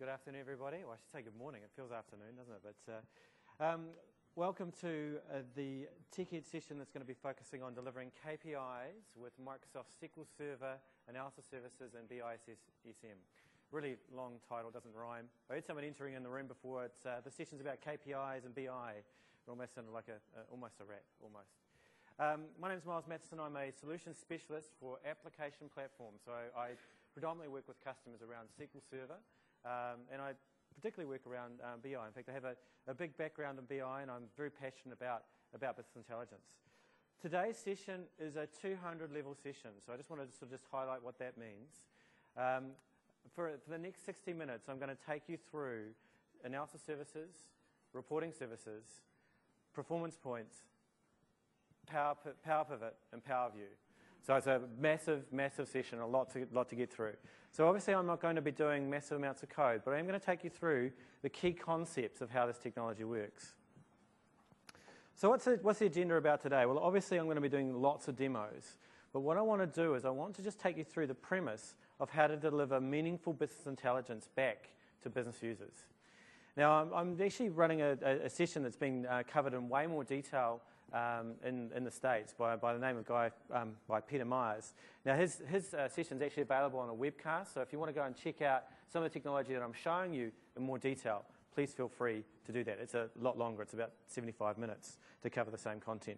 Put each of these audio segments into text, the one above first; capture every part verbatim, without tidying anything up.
Good afternoon, everybody. Well, I should say good morning. It feels afternoon, doesn't it? But uh, um, welcome to uh, the TechEd session that's going to be focusing on delivering K P Is with Microsoft S Q L Server, Analysis Services, and B I S S M. Really long title, doesn't rhyme. I heard someone entering in the room before. It's uh, the session's about K P Is and B I. It almost sounded like a, uh, almost a rap, almost. Um, my name is Miles Matheson. I'm a solutions specialist for application platforms. So I predominantly work with customers around S Q L Server. Um, and I particularly work around um, B I. In fact, I have a, a big background in B I, and I'm very passionate about, about business intelligence. Today's session is a two hundred level session, so I just wanted to sort of just highlight what that means. Um, for, for the next sixty minutes, I'm going to take you through analysis services, reporting services, performance points, Power, Power Pivot, and Power View. So it's a massive, massive session, a lot to, lot to get through. So obviously I'm not going to be doing massive amounts of code, but I'm going to take you through the key concepts of how this technology works. So what's the, what's the agenda about today? Well, obviously I'm going to be doing lots of demos, but what I want to do is I want to just take you through the premise of how to deliver meaningful business intelligence back to business users. Now, I'm, I'm actually running a, a, a session that's been uh, covered in way more detail Um, in, in the States by, by the name of a guy, um, by Peter Myers. Now his, his uh, session is actually available on a webcast, so if you want to go and check out some of the technology that I'm showing you in more detail, please feel free to do that. It's a lot longer, it's about seventy-five minutes to cover the same content.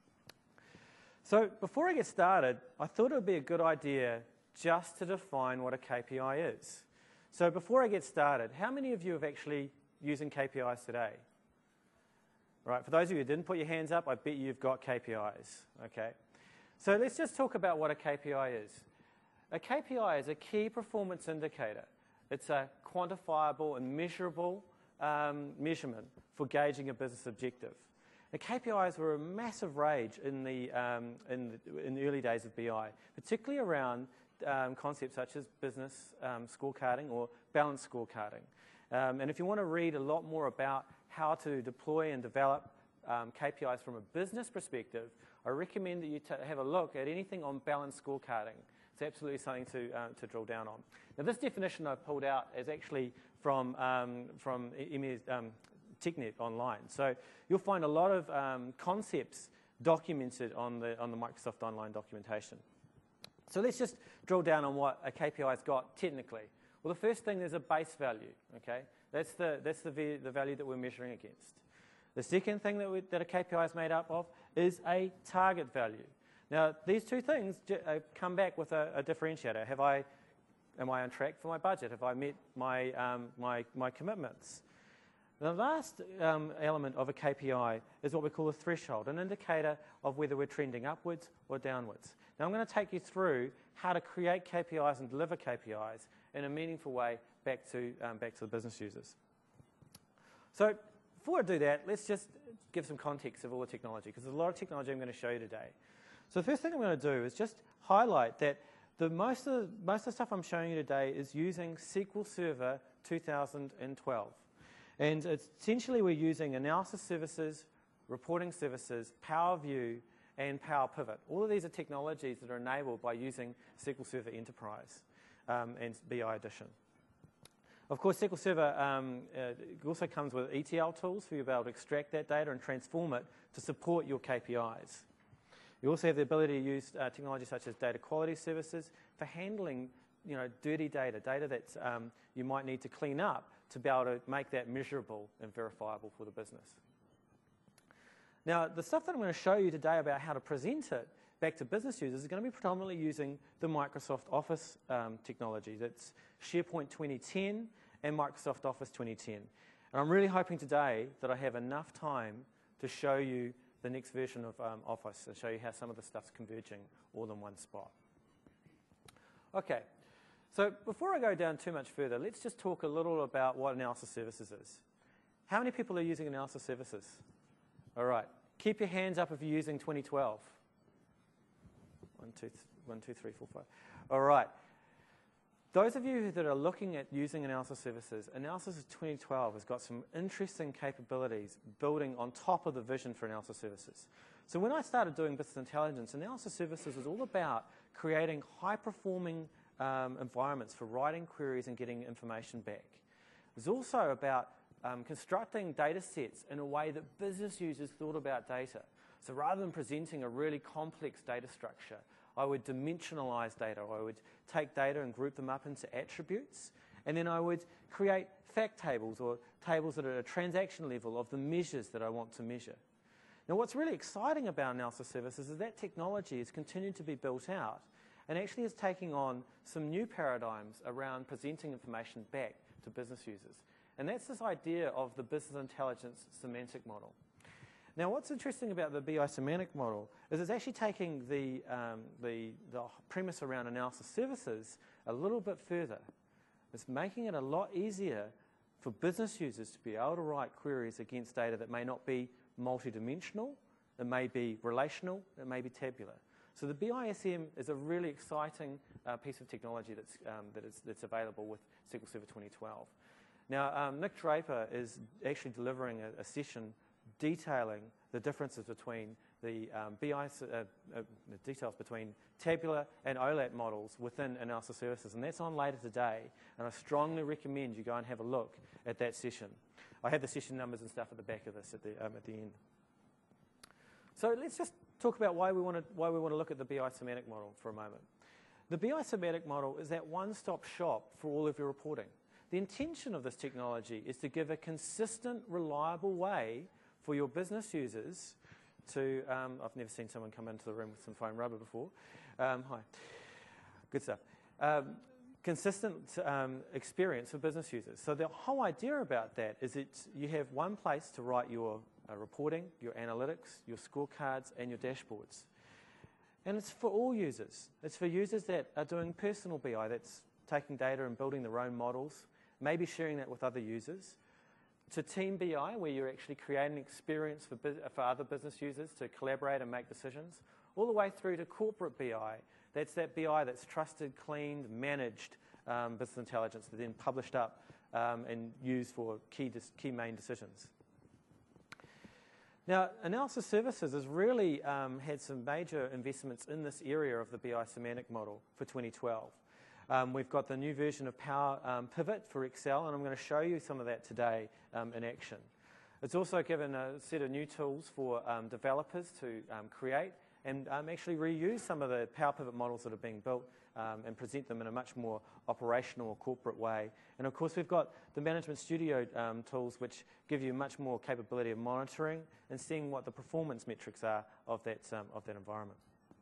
So before I get started, I thought it would be a good idea just to define what a K P I is. So before I get started, how many of you have actually using K P Is today? Right, for those of you who didn't put your hands up, I bet you've got K P Is. Okay, so let's just talk about what a K P I is. A K P I is a key performance indicator. It's a quantifiable and measurable um, measurement for gauging a business objective. The K P Is were a massive rage in the, um, in the, in the early days of B I, particularly around um, concepts such as business um, scorecarding or balanced scorecarding. Um, and if you want to read a lot more about how to deploy and develop um, K P Is from a business perspective, I recommend that you t have a look at anything on balanced scorecarding. It's absolutely something to, uh, to drill down on. Now, this definition I've pulled out is actually from, um, from um, TechNet online. So you'll find a lot of um, concepts documented on the, on the Microsoft Online documentation. So let's just drill down on what a K P I's got technically. Well, the first thing is a base value, okay? That's the, that's the, the value that we're measuring against. The second thing that, we, that a K P I is made up of is a target value. Now, these two things uh, come back with a, a differentiator. Have I, am I on track for my budget? Have I met my, um, my, my commitments? The last um, element of a K P I is what we call a threshold, an indicator of whether we're trending upwards or downwards. Now, I'm going to take you through how to create K P Is and deliver K P Is in a meaningful way back to, um, back to the business users. So before I do that, let's just give some context of all the technology, because there's a lot of technology I'm going to show you today. So the first thing I'm going to do is just highlight that the most, of the, most of the stuff I'm showing you today is using S Q L Server two thousand twelve. And it's essentially we're using analysis services, reporting services, Power View, and Power Pivot. All of these are technologies that are enabled by using S Q L Server Enterprise um, and B I Edition. Of course, S Q L Server um, uh, also comes with E T L tools for you to be able to extract that data and transform it to support your K P Is. You also have the ability to use uh, technology such as data quality services for handling you know, dirty data, data that um, you might need to clean up to be able to make that measurable and verifiable for the business. Now, the stuff that I'm going to show you today about how to present it back to business users is going to be predominantly using the Microsoft Office um, technology. That's SharePoint twenty ten and Microsoft Office twenty ten. And I'm really hoping today that I have enough time to show you the next version of um, Office and show you how some of the stuff's converging all in one spot. Okay, so before I go down too much further, let's just talk a little about what analysis services is. How many people are using analysis services? All right, keep your hands up if you're using twenty twelve. One, two, one, two, three, four, five. All right. Those of you that are looking at using analysis services, Analysis twenty twelve has got some interesting capabilities building on top of the vision for analysis services. So when I started doing business intelligence, analysis services was all about creating high-performing um, environments for writing queries and getting information back. It's also about um, constructing data sets in a way that business users thought about data. So rather than presenting a really complex data structure, I would dimensionalize data. I would take data and group them up into attributes, and then I would create fact tables or tables that are at a transaction level of the measures that I want to measure. Now, what's really exciting about analysis services is that technology is continuing to be built out and actually is taking on some new paradigms around presenting information back to business users. And that's this idea of the business intelligence semantic model. Now, what's interesting about the B I semantic model is it's actually taking the, um, the, the premise around analysis services a little bit further. It's making it a lot easier for business users to be able to write queries against data that may not be multidimensional, it may be relational, it may be tabular. So the B I S M is a really exciting uh, piece of technology that's, um, that is, that's available with S Q L Server twenty twelve. Now, um, Nick Draper is actually delivering a, a session detailing the differences between the um, B I, uh, uh, the details between tabular and O LAP models within analysis services, and that's on later today, and I strongly recommend you go and have a look at that session. I have the session numbers and stuff at the back of this at the, um, at the end. So let's just talk about why we want to why we want to look at the B I semantic model for a moment. The B I semantic model is that one-stop shop for all of your reporting. The intention of this technology is to give a consistent, reliable way for your business users to, um, I've never seen someone come into the room with some foam rubber before. Um, hi. Good stuff. Um, consistent um, experience for business users. So the whole idea about that is that you have one place to write your uh, reporting, your analytics, your scorecards, and your dashboards. And it's for all users. It's for users that are doing personal B I, that's taking data and building their own models, maybe sharing that with other users, to team B I, where you're actually creating an experience for, for other business users to collaborate and make decisions, all the way through to corporate B I. That's that B I that's trusted, cleaned, managed um, business intelligence that's then published up um, and used for key, key main decisions. Now, analysis services has really um, had some major investments in this area of the B I semantic model for twenty twelve. Um, we've got the new version of Power um, Pivot for Excel, and I'm going to show you some of that today um, in action. It's also given a set of new tools for um, developers to um, create and um, actually reuse some of the Power Pivot models that are being built um, and present them in a much more operational or corporate way. And of course, we've got the Management Studio um, tools, which give you much more capability of monitoring and seeing what the performance metrics are of that, um, of that environment.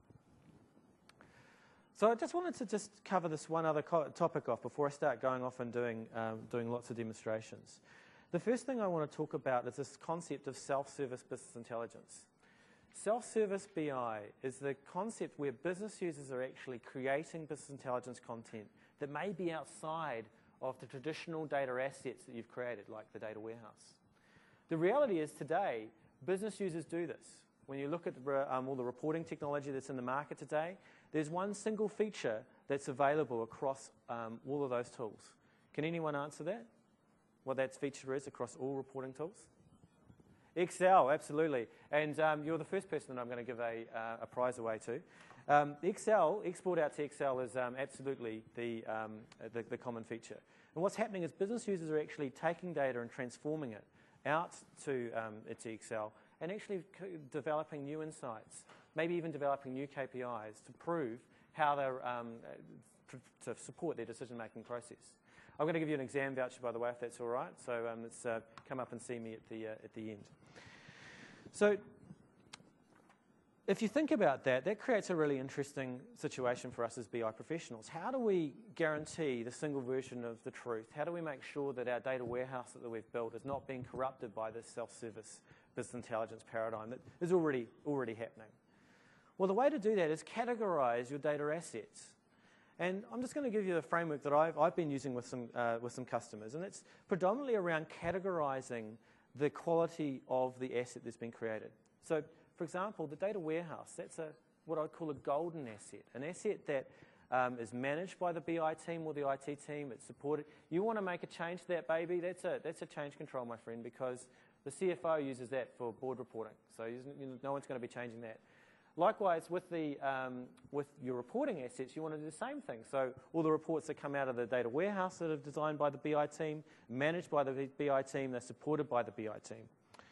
So I just wanted to just cover this one other topic off before I start going off and doing, um, doing lots of demonstrations. The first thing I want to talk about is this concept of self-service business intelligence. Self-service B I is the concept where business users are actually creating business intelligence content that may be outside of the traditional data assets that you've created, like the data warehouse. The reality is today, business users do this. When you look at um, all the reporting technology that's in the market today, there's one single feature that's available across um, all of those tools. Can anyone answer that? What that feature is across all reporting tools? Excel, absolutely. And um, you're the first person that I'm going to give a, uh, a prize away to. Um, Excel, export out to Excel is um, absolutely the, um, the, the common feature. And what's happening is business users are actually taking data and transforming it out to, um, to Excel and actually developing new insights, maybe even developing new K P Is to prove how they're, um, to support their decision-making process. I'm going to give you an exam voucher, by the way, if that's all right. So um, let's uh, come up and see me at the, uh, at the end. So if you think about that, that creates a really interesting situation for us as B I professionals. How do we guarantee the single version of the truth? How do we make sure that our data warehouse that we've built is not being corrupted by this self-service business intelligence paradigm that is already, already happening? Well, the way to do that is categorize your data assets. And I'm just going to give you the framework that I've, I've been using with some, uh, with some customers, and it's predominantly around categorizing the quality of the asset that's been created. So, for example, the data warehouse, that's a, what I'd call a golden asset, an asset that um, is managed by the B I team or the I T team, it's supported. You want to make a change to that baby, that's a, that's a change control, my friend, because the C F O uses that for board reporting, so you know, no one's going to be changing that. Likewise, with, the, um, with your reporting assets, you want to do the same thing. So all the reports that come out of the data warehouse that are designed by the B I team, managed by the B I team, they're supported by the B I team.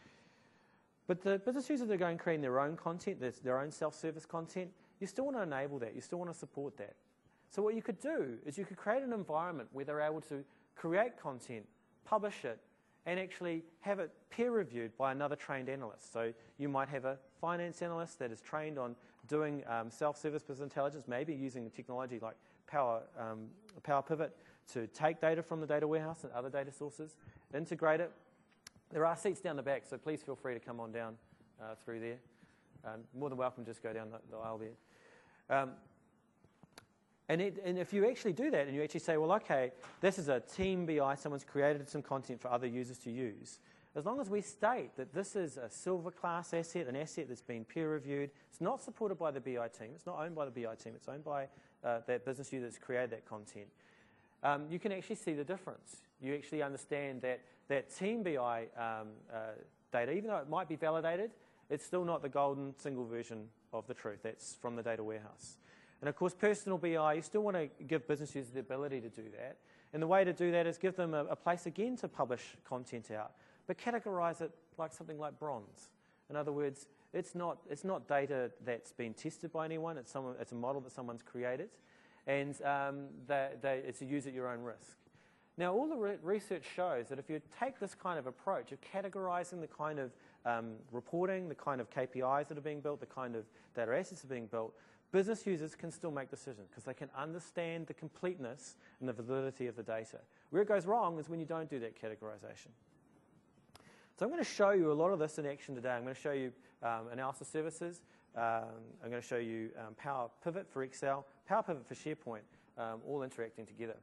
But the business users that are going creating their own content, their own self-service content, you still want to enable that. You still want to support that. So what you could do is you could create an environment where they're able to create content, publish it, and actually have it peer-reviewed by another trained analyst. So you might have a finance analyst that is trained on doing um, self-service business intelligence, maybe using technology like Power, um, Power Pivot to take data from the data warehouse and other data sources, integrate it. There are seats down the back, so please feel free to come on down uh, through there. Um, more than welcome, just go down the, the aisle there. Um, And, it, and if you actually do that and you actually say, well, okay, this is a team B I, someone's created some content for other users to use, as long as we state that this is a silver class asset, an asset that's been peer reviewed, it's not supported by the B I team, it's not owned by the B I team, it's owned by uh, that business user that's created that content, um, you can actually see the difference. You actually understand that that team B I um, uh, data, even though it might be validated, it's still not the golden single version of the truth. That's from the data warehouse. And of course, personal B I, you still want to give business users the ability to do that. And the way to do that is give them a, a place again to publish content out, but categorize it like something like bronze. In other words, it's not, it's not data that's been tested by anyone, it's, someone, it's a model that someone's created, and um, they, they, it's a use at your own risk. Now, all the re research shows that if you take this kind of approach of categorizing the kind of um, reporting, the kind of K P Is that are being built, the kind of data assets that are being built, business users can still make decisions because they can understand the completeness and the validity of the data. Where it goes wrong is when you don't do that categorization. So I'm going to show you a lot of this in action today. I'm going to show you um, analysis services. Um, I'm going to show you um, Power Pivot for Excel, Power Pivot for SharePoint, um, all interacting together.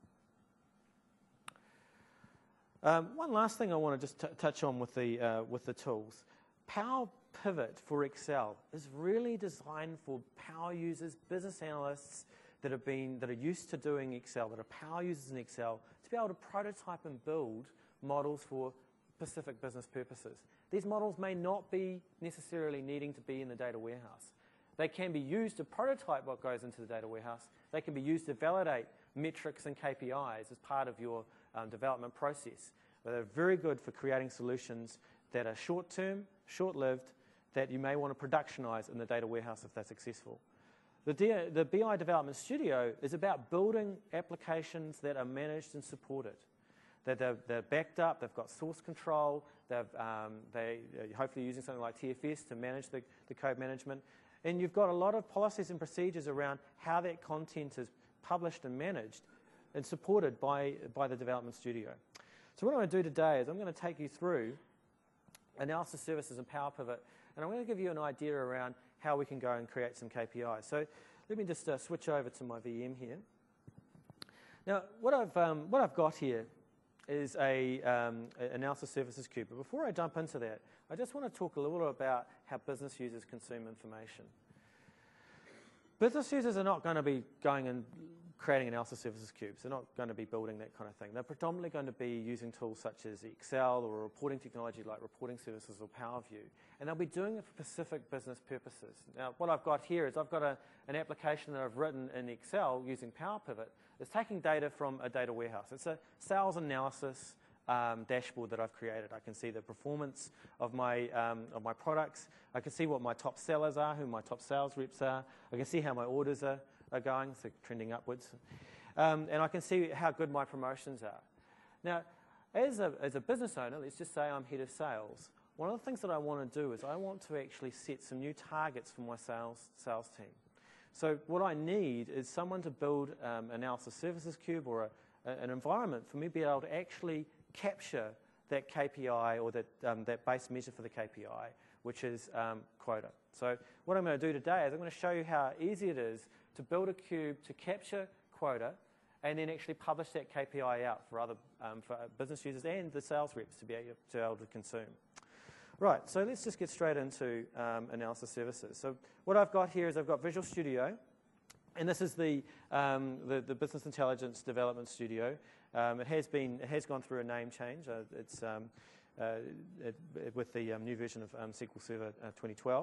Um, one last thing I want to just t touch on with the, uh, with the tools. Power Pivot for Excel is really designed for power users, business analysts that have been that are used to doing Excel, that are power users in Excel, to be able to prototype and build models for specific business purposes. These models may not be necessarily needing to be in the data warehouse. They can be used to prototype what goes into the data warehouse. They can be used to validate metrics and K P Is as part of your um, development process. But they're very good for creating solutions that are short-term, short-lived, that you may want to productionize in the data warehouse if they're successful. The, D the B I Development Studio is about building applications that are managed and supported. That they're, they're backed up, they've got source control, they've, um, they, uh, hopefully using something like T F S to manage the, the code management. And you've got a lot of policies and procedures around how that content is published and managed and supported by, by the Development Studio. So what I'm going to do today is I'm going to take you through analysis services and Power Pivot, and I'm going to give you an idea around how we can go and create some K P Is. So let me just uh, switch over to my V M here. Now, what I've, um, what I've got here is a, um, an analysis services cube. But before I jump into that, I just want to talk a little bit about how business users consume information. Business users are not going to be going and creating analysis services cubes. They're not going to be building that kind of thing. They're predominantly going to be using tools such as Excel or reporting technology like reporting services or PowerView. And they'll be doing it for specific business purposes. Now, what I've got here is I've got a, an application that I've written in Excel using Power Pivot. It's taking data from a data warehouse. It's a sales analysis um, dashboard that I've created. I can see the performance of my, um, of my products. I can see what my top sellers are, who my top sales reps are. I can see how my orders are, are going, so trending upwards. Um, and I can see how good my promotions are. Now, as a, as a business owner, let's just say I'm head of sales. One of the things that I want to do is I want to actually set some new targets for my sales, sales team. So what I need is someone to build um, an analysis services cube or a, a, an environment for me to be able to actually capture that K P I or that, um, that base measure for the K P I, which is um, quota. So what I'm going to do today is I'm going to show you how easy it is to build a cube to capture quota and then actually publish that K P I out for other um, for business users and the sales reps to be able to, be able to consume. Right, so let's just get straight into um, analysis services. So what I've got here is I've got Visual Studio, and this is the, um, the, the Business Intelligence Development Studio. Um, it, has been, it has gone through a name change. Uh, it's um, uh, it, it, with the um, new version of um, S Q L Server uh, twenty twelve.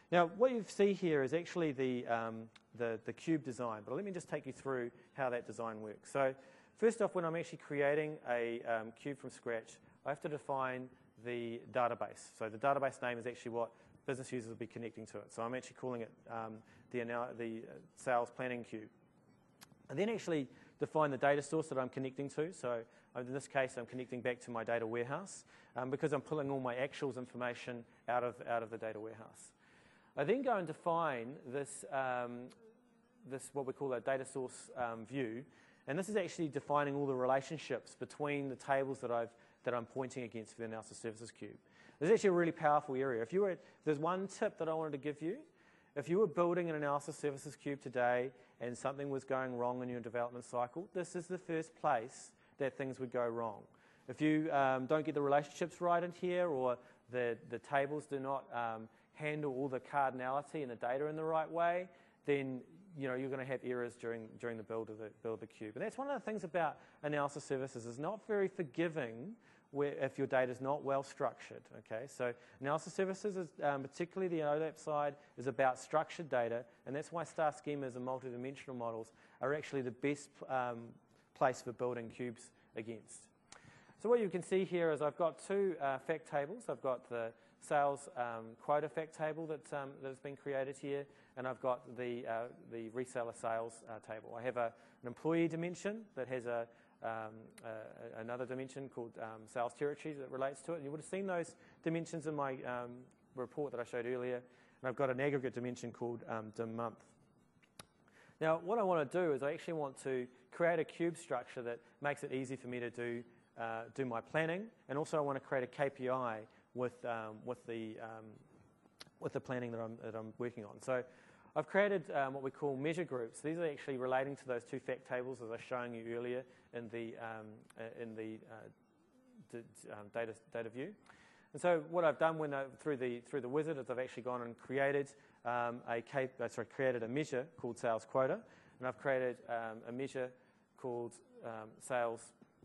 Now, what you see here is actually the, um, the, the cube design, but let me just take you through how that design works. So first off, when I'm actually creating a um, cube from scratch, I have to define the database. So the database name is actually what business users will be connecting to it. So I'm actually calling it um, the, the sales planning cube. And then actually define the data source that I'm connecting to. So in this case, I'm connecting back to my data warehouse um, because I'm pulling all my actuals information out of, out of the data warehouse. I then go and define this, um, this what we call a data source um, view, and this is actually defining all the relationships between the tables that, I've, that I'm pointing against for the analysis services cube. This is actually a really powerful area. If you were, there's one tip that I wanted to give you. If you were building an analysis services cube today and something was going wrong in your development cycle, this is the first place that things would go wrong. If you um, don't get the relationships right in here, or the, the tables do not um, handle all the cardinality and the data in the right way, then you know, you're going to have errors during, during the build of the, build of the cube. And that's one of the things about analysis services. It's not very forgiving where, if your data is not well structured. Okay, so analysis services, is, um, particularly the O LAP side, is about structured data, and that's why star schemas and multidimensional models are actually the best um, place for building cubes against. So what you can see here is I've got two uh, fact tables. I've got the sales um, quota fact table that, um, that has been created here, and I've got the, uh, the reseller sales uh, table. I have a, an employee dimension that has a, um, uh, another dimension called um, sales territories that relates to it. And you would have seen those dimensions in my um, report that I showed earlier. And I've got an aggregate dimension called um, dim month. Now, what I want to do is I actually want to create a cube structure that makes it easy for me to do, uh, do my planning, and also I want to create a K P I with, um, with, the, um, with the planning that I'm, that I'm working on. So I've created um, what we call measure groups. These are actually relating to those two fact tables as I was showing you earlier in the, um, uh, in the uh, d um, data, data view. And so what I've done when I, through, the, through the wizard is I've actually gone and created, um, a, K, uh, sorry, created a measure called sales quota, and I've created um, a measure called um, sales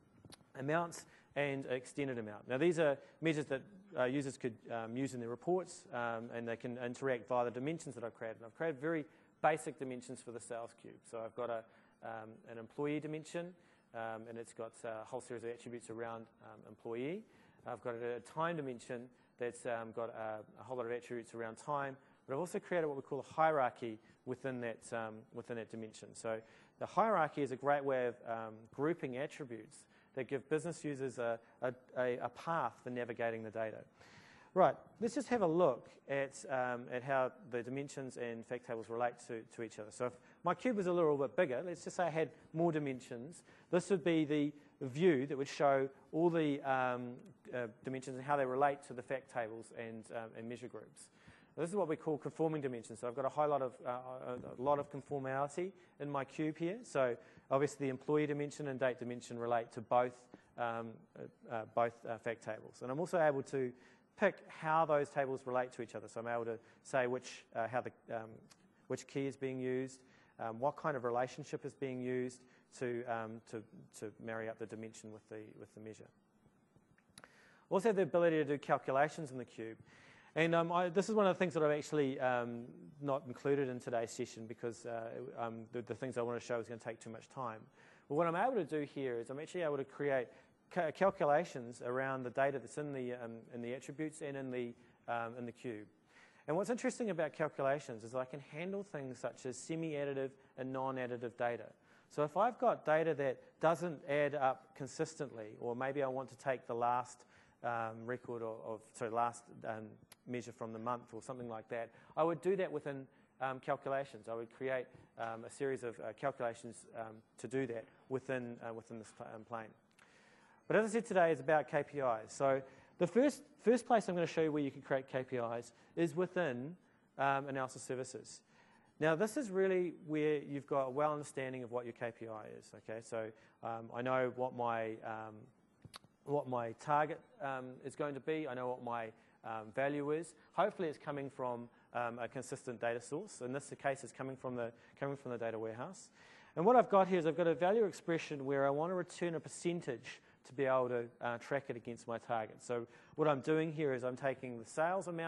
amounts and extended amount. Now these are measures that uh, users could um, use in their reports, um, and they can interact via the dimensions that I've created. And I've created very basic dimensions for the sales cube. So I've got a, um, an employee dimension, um, and it's got a whole series of attributes around um, employee. I've got a time dimension that's um, got a, a whole lot of attributes around time, but I've also created what we call a hierarchy within that, um, within that dimension. So the hierarchy is a great way of um, grouping attributes that give business users a, a, a path for navigating the data. Right, let's just have a look at, um, at how the dimensions and fact tables relate to, to each other. So if my cube was a little bit bigger, let's just say I had more dimensions, this would be the view that would show all the um, uh, dimensions and how they relate to the fact tables and, um, and measure groups. This is what we call conforming dimensions. So I've got a high lot of, uh, a lot of conformality in my cube here. So obviously the employee dimension and date dimension relate to both, um, uh, both uh, fact tables. And I'm also able to pick how those tables relate to each other. So I'm able to say which, uh, how the, um, which key is being used, um, what kind of relationship is being used to, um, to, to marry up the dimension with the, with the measure. Also have the ability to do calculations in the cube. And um, I, this is one of the things that I've actually um, not included in today's session because uh, um, the, the things I want to show is going to take too much time. But what I'm able to do here is I'm actually able to create ca calculations around the data that's in the, um, in the attributes and in the, um, in the cube. And what's interesting about calculations is I can handle things such as semi-additive and non-additive data. So if I've got data that doesn't add up consistently, or maybe I want to take the last um, record of, of sorry, last um, measure from the month or something like that, I would do that within um, calculations. I would create um, a series of uh, calculations um, to do that within, uh, within this um, plane. But as I said today, it's about K P Is. So the first, first place I'm going to show you where you can create K P Is is within um, analysis services. Now this is really where you've got a well understanding of what your K P I is. Okay, so um, I know what my um, what my target um, is going to be. I know what my um, value is. Hopefully, it's coming from um, a consistent data source. In this case, it's coming from the coming from the data warehouse. And what I've got here is I've got a value expression where I want to return a percentage to be able to uh, track it against my target. So what I'm doing here is I'm taking the sales amount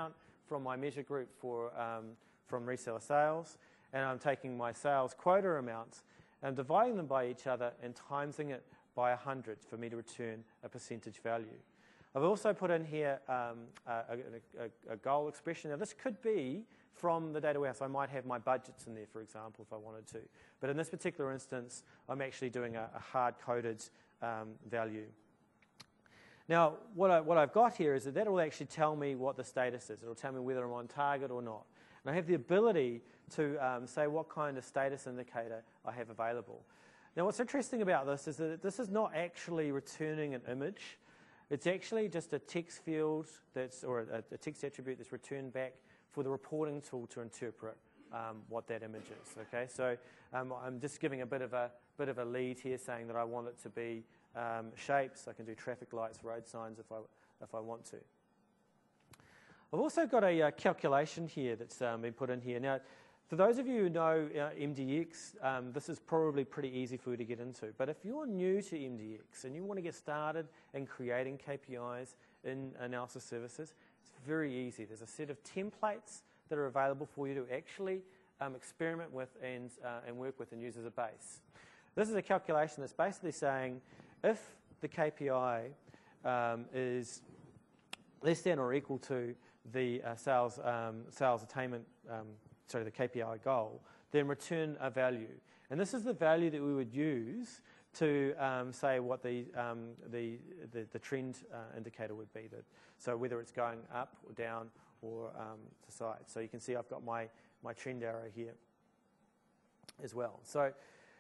from my measure group for um, from reseller sales, and I'm taking my sales quota amounts and dividing them by each other and timesing it by one hundred for me to return a percentage value. I've also put in here um, a, a, a goal expression. Now this could be from the data warehouse. I might have my budgets in there, for example, if I wanted to. But in this particular instance, I'm actually doing a, a hard-coded um, value. Now, what, I, what I've got here is that that will actually tell me what the status is. It will tell me whether I'm on target or not. And I have the ability to um, say what kind of status indicator I have available. Now, what's interesting about this is that this is not actually returning an image. It's actually just a text field that's, or a, a text attribute that's returned back for the reporting tool to interpret um, what that image is. Okay, so um, I'm just giving a bit of a bit of a lead here, saying that I want it to be um, shapes. I can do traffic lights, road signs if I if I want to. I've also got a uh, calculation here that's um, been put in here. Now, for those of you who know uh, M D X, um, this is probably pretty easy for you to get into. But if you're new to M D X and you want to get started in creating K P Is in analysis services, it's very easy. There's a set of templates that are available for you to actually um, experiment with and, uh, and work with and use as a base. This is a calculation that's basically saying if the K P I um, is less than or equal to the uh, sales, um, sales attainment, um, sorry, the K P I goal, then return a value. And this is the value that we would use to um, say what the, um, the, the, the trend uh, indicator would be. That, so whether it's going up or down or um, to side. So you can see I've got my, my trend arrow here as well. So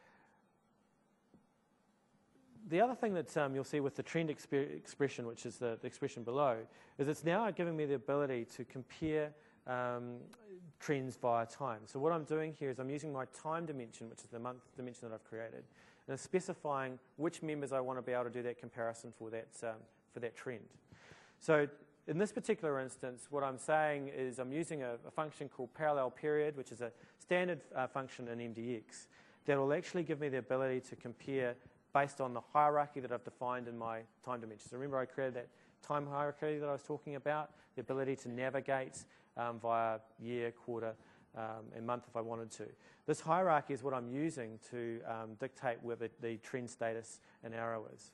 the other thing that um, you'll see with the trend exp expression, which is the, the expression below, is it's now giving me the ability to compare um, trends via time. So what I'm doing here is I'm using my time dimension, which is the month dimension that I've created, and specifying which members I want to be able to do that comparison for that, um, for that trend. So in this particular instance, what I'm saying is I'm using a, a function called parallel period, which is a standard uh, function in M D X that will actually give me the ability to compare based on the hierarchy that I've defined in my time dimension. So remember I created that time hierarchy that I was talking about, the ability to navigate um, via year, quarter, um, and month if I wanted to. This hierarchy is what I'm using to um, dictate where the, the trend status and arrow is.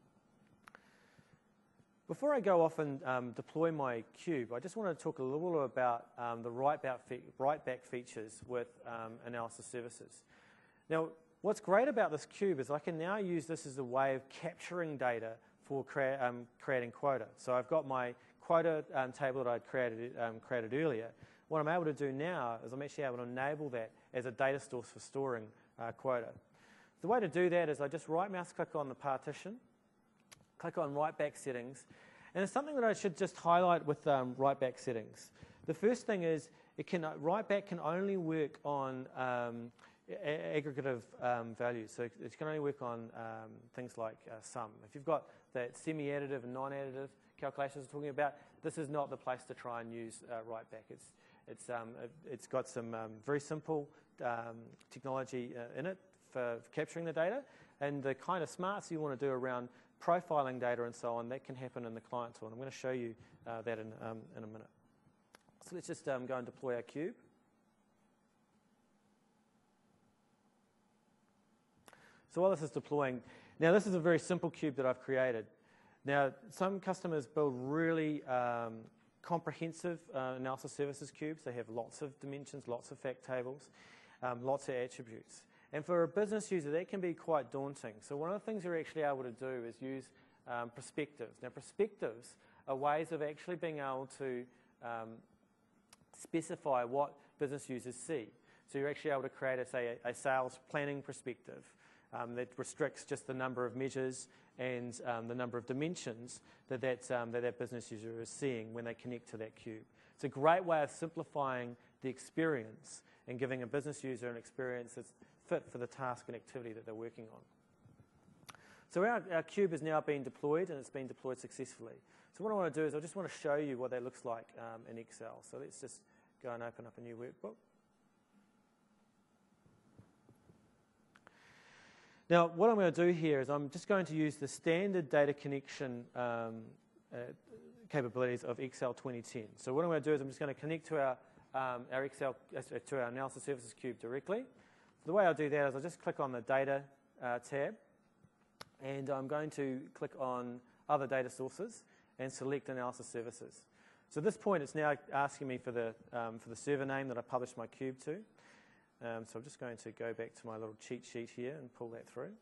Before I go off and um, deploy my cube, I just want to talk a little about um, the write-back fe write-back features with um, analysis services. Now, what's great about this cube is I can now use this as a way of capturing data for crea um, creating quota. So I've got my quota um, table that I'd created, um, created earlier. What I'm able to do now is I'm actually able to enable that as a data source for storing uh, quota. The way to do that is I just right mouse click on the partition, click on write back settings, and it's something that I should just highlight with um, write back settings. The first thing is it can, write back can only work on um, aggregative um, values, so it can only work on um, things like uh, sum. If you've got that semi-additive and non-additive calculations we're talking about, this is not the place to try and use uh, write back. It's, it's, um, it's got some um, very simple um, technology uh, in it for, for capturing the data, and the kind of smarts you want to do around profiling data and so on, that can happen in the client tool. And I'm going to show you uh, that in, um, in a minute. So let's just um, go and deploy our cube. So while this is deploying, now this is a very simple cube that I've created. Now, some customers build really um, comprehensive uh, analysis services cubes. They have lots of dimensions, lots of fact tables, um, lots of attributes. And for a business user, that can be quite daunting. So one of the things you're actually able to do is use um, perspectives. Now, perspectives are ways of actually being able to um, specify what business users see. So you're actually able to create, a, say, a, a sales planning perspective um, that restricts just the number of measures and um, the number of dimensions that that, um, that that business user is seeing when they connect to that cube. It's a great way of simplifying the experience and giving a business user an experience that's fit for the task and activity that they're working on. So our, our cube has now been deployed, and it's been deployed successfully. So what I want to do is I just want to show you what that looks like um, in Excel. So let's just go and open up a new workbook. Now, what I'm going to do here is I'm just going to use the standard data connection um, uh, capabilities of Excel twenty ten. So what I'm going to do is I'm just going to connect to our, um, our Excel, uh, to our Analysis Services cube directly. So the way I'll do that is I'll just click on the Data uh, tab, and I'm going to click on Other Data Sources and select Analysis Services. So at this point, it's now asking me for the, um, for the server name that I published my cube to. Um, so I'm just going to go back to my little cheat sheet here and pull that through.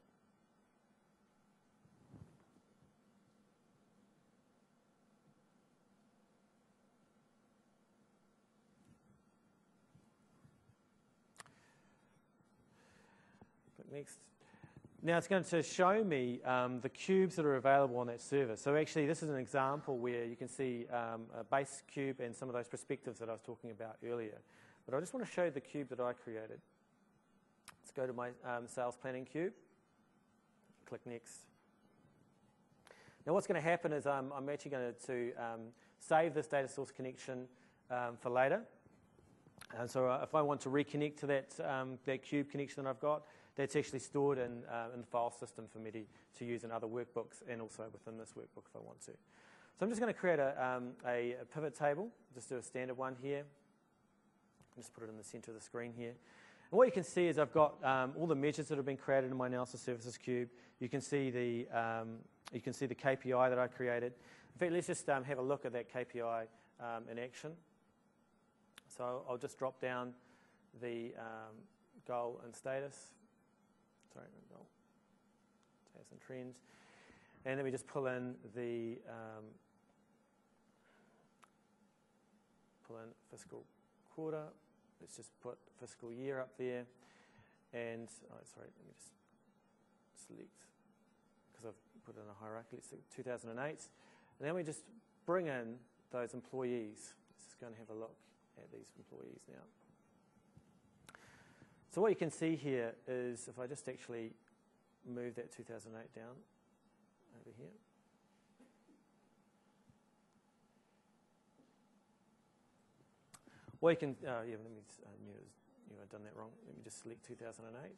Click next. Now it's going to show me um, the cubes that are available on that server. So actually this is an example where you can see um, a base cube and some of those perspectives that I was talking about earlier. But I just want to show you the cube that I created. Let's go to my um, sales planning cube. Click next. Now what's going to happen is um, I'm actually going to, to um, save this data source connection um, for later. And so uh, if I want to reconnect to that, um, that cube connection that I've got, that's actually stored in, uh, in the file system for me to, to use in other workbooks and also within this workbook if I want to. So I'm just going to create a, um, a, a pivot table. Just do a standard one here. Just put it in the center of the screen here. And what you can see is I've got um, all the measures that have been created in my Analysis Services cube. You can see the, um, you can see the K P I that I created. In fact, let's just um, have a look at that K P I um, in action. So I'll, I'll just drop down the um, goal and status. Sorry, no goal. Status and trends. And then we just pull in the um, pull in fiscal quarter. Let's just put fiscal year up there. And, oh, sorry, let me just select, because I've put it in a hierarchy, let's select two thousand eight. And then we just bring in those employees. Let's just go and have a look at these employees now. So what you can see here is, if I just actually move that two thousand eight down over here. Well, you can, uh, yeah, let me, just, I knew, it was, knew I'd done that wrong. Let me just select two thousand eight.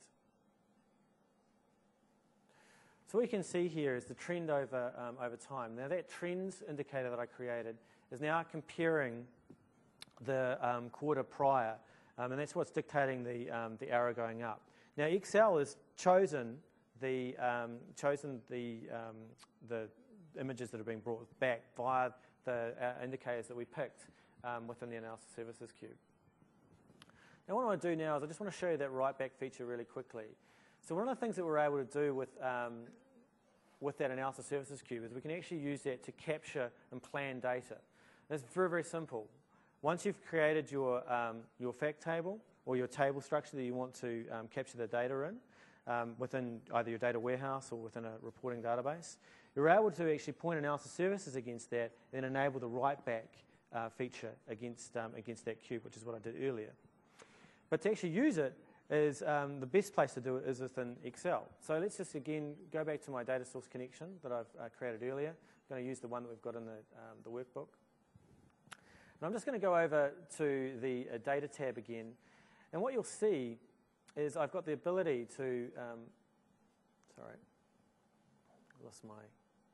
So what you can see here is the trend over, um, over time. Now that trends indicator that I created is now comparing the um, quarter prior, um, and that's what's dictating the, um, the arrow going up. Now Excel has chosen the, um, chosen the, um, the images that have been brought back via the uh, indicators that we picked Um, within the Analysis Services cube. Now what I want to do now is I just want to show you that write back feature really quickly. So one of the things that we're able to do with, um, with that Analysis Services cube is we can actually use that to capture and plan data. And it's very, very simple. Once you've created your, um, your fact table or your table structure that you want to um, capture the data in um, within either your data warehouse or within a reporting database, you're able to actually point Analysis Services against that and enable the write back Uh, feature against, um, against that cube, which is what I did earlier. But to actually use it, is um, the best place to do it is within Excel. So let's just again go back to my data source connection that I've uh, created earlier. I'm going to use the one that we've got in the, um, the workbook. And I'm just going to go over to the uh, data tab again. And what you'll see is I've got the ability to, um, sorry, I lost my,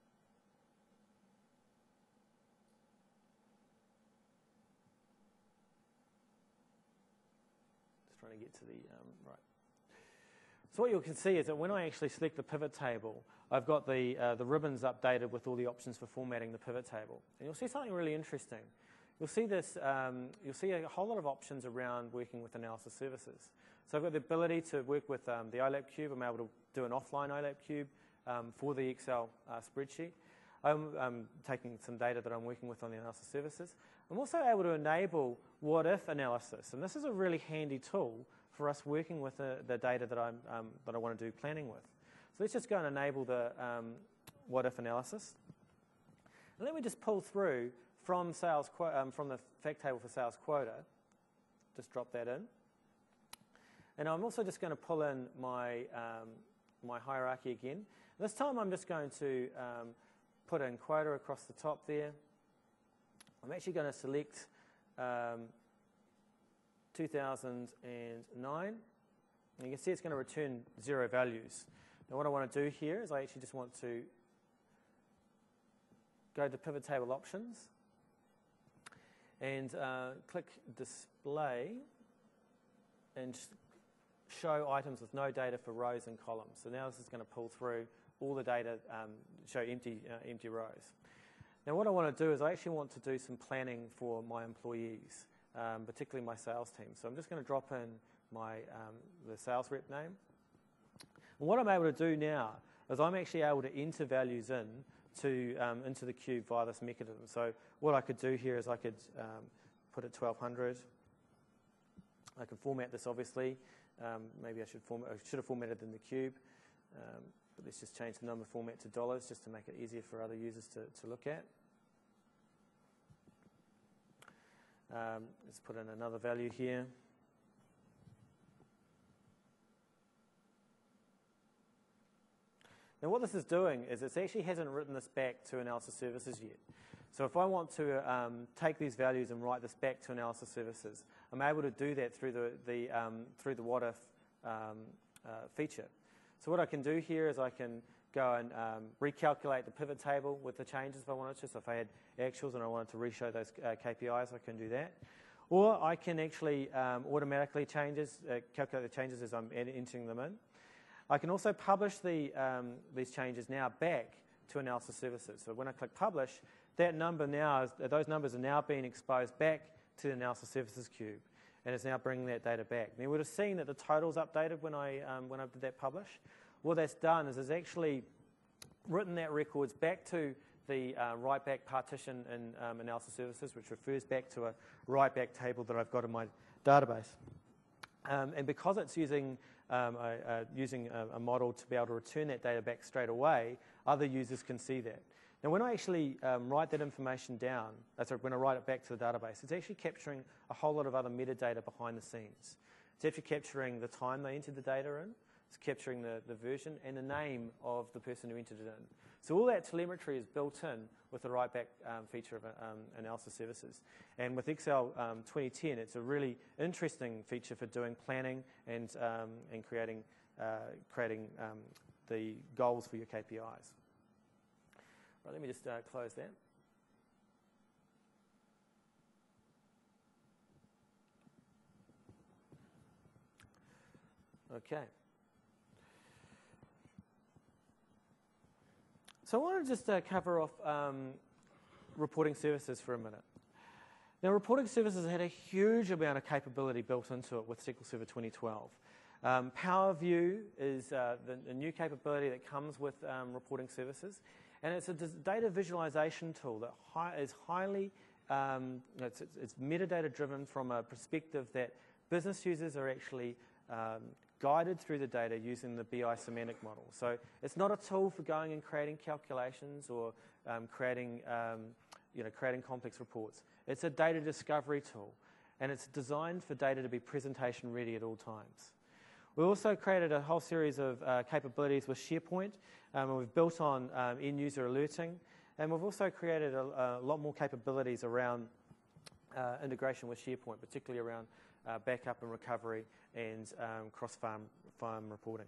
trying to get to the, um, right. So what you can see is that when I actually select the pivot table, I've got the, uh, the ribbons updated with all the options for formatting the pivot table. And you'll see something really interesting. You'll see this, um, you'll see a whole lot of options around working with Analysis Services. So I've got the ability to work with um, the OLAP cube. I'm able to do an offline OLAP cube um, for the Excel uh, spreadsheet. I'm um, taking some data that I'm working with on the Analysis Services. I'm also able to enable what-if analysis, and this is a really handy tool for us working with the, the data that, I'm, um, that I want to do planning with. So let's just go and enable the um, what-if analysis. And let me just pull through from, sales um, from the fact table for sales quota, just drop that in. And I'm also just going to pull in my, um, my hierarchy again. This time I'm just going to um, put in quota across the top there. I'm actually going to select um, two thousand nine. And you can see it's going to return zero values. Now what I want to do here is I actually just want to go to pivot table options and uh, click display and show items with no data for rows and columns. So now this is going to pull through all the data, um, show empty, uh, empty rows. Now what I want to do is I actually want to do some planning for my employees, um, particularly my sales team. So I'm just going to drop in my um, the sales rep name. And what I'm able to do now is I'm actually able to enter values in to um, into the cube via this mechanism. So what I could do here is I could um, put it twelve hundred. I can format this obviously. Um, maybe I should format. I should have formatted in the cube. Um, but let's just change the number format to dollars just to make it easier for other users to, to look at. Um, let's put in another value here. Now what this is doing is it actually hasn't written this back to analysis services yet. So if I want to um, take these values and write this back to analysis services, I'm able to do that through the, the, um, through the what if um, uh, feature. So what I can do here is I can go and um, recalculate the pivot table with the changes if I wanted to. So if I had actuals and I wanted to re-show those uh, K P Is, I can do that. Or I can actually um, automatically changes, uh, calculate the changes as I'm entering them in. I can also publish the, um, these changes now back to analysis services. So when I click publish, that number now, is, those numbers are now being exposed back to the analysis services cube, and it's now bringing that data back. Now you would have seen that the total's updated when I um, when I did that publish. What that's done is it's actually written that records back to the uh, write back partition in um, analysis services, which refers back to a write back table that I've got in my database. Um, and because it's using um, a, a, using a, a model to be able to return that data back straight away, other users can see that. Now, when I actually um, write that information down, uh, sorry, when I write it back to the database, it's actually capturing a whole lot of other metadata behind the scenes. It's actually capturing the time they entered the data in, it's capturing the, the version and the name of the person who entered it in. So all that telemetry is built in with the write back um, feature of um, analysis services. And with Excel um, twenty ten, it's a really interesting feature for doing planning and, um, and creating, uh, creating um, the goals for your K P Is. Right, let me just uh, close that. Okay. So I want to just uh, cover off um, reporting services for a minute. Now, reporting services had a huge amount of capability built into it with S Q L Server twenty twelve. Um, Power View is uh, the, the new capability that comes with um, reporting services, and it's a data visualization tool that hi is highly, um, it's, it's, it's metadata driven from a perspective that business users are actually um, guided through the data using the B I semantic model. So it's not a tool for going and creating calculations or um, creating, um, you know, creating complex reports. It's a data discovery tool, and it's designed for data to be presentation ready at all times. We also created a whole series of uh, capabilities with SharePoint, um, and we've built on um, end-user alerting, and we've also created a, a lot more capabilities around uh, integration with SharePoint, particularly around uh, backup and recovery and um, cross-farm farm reporting.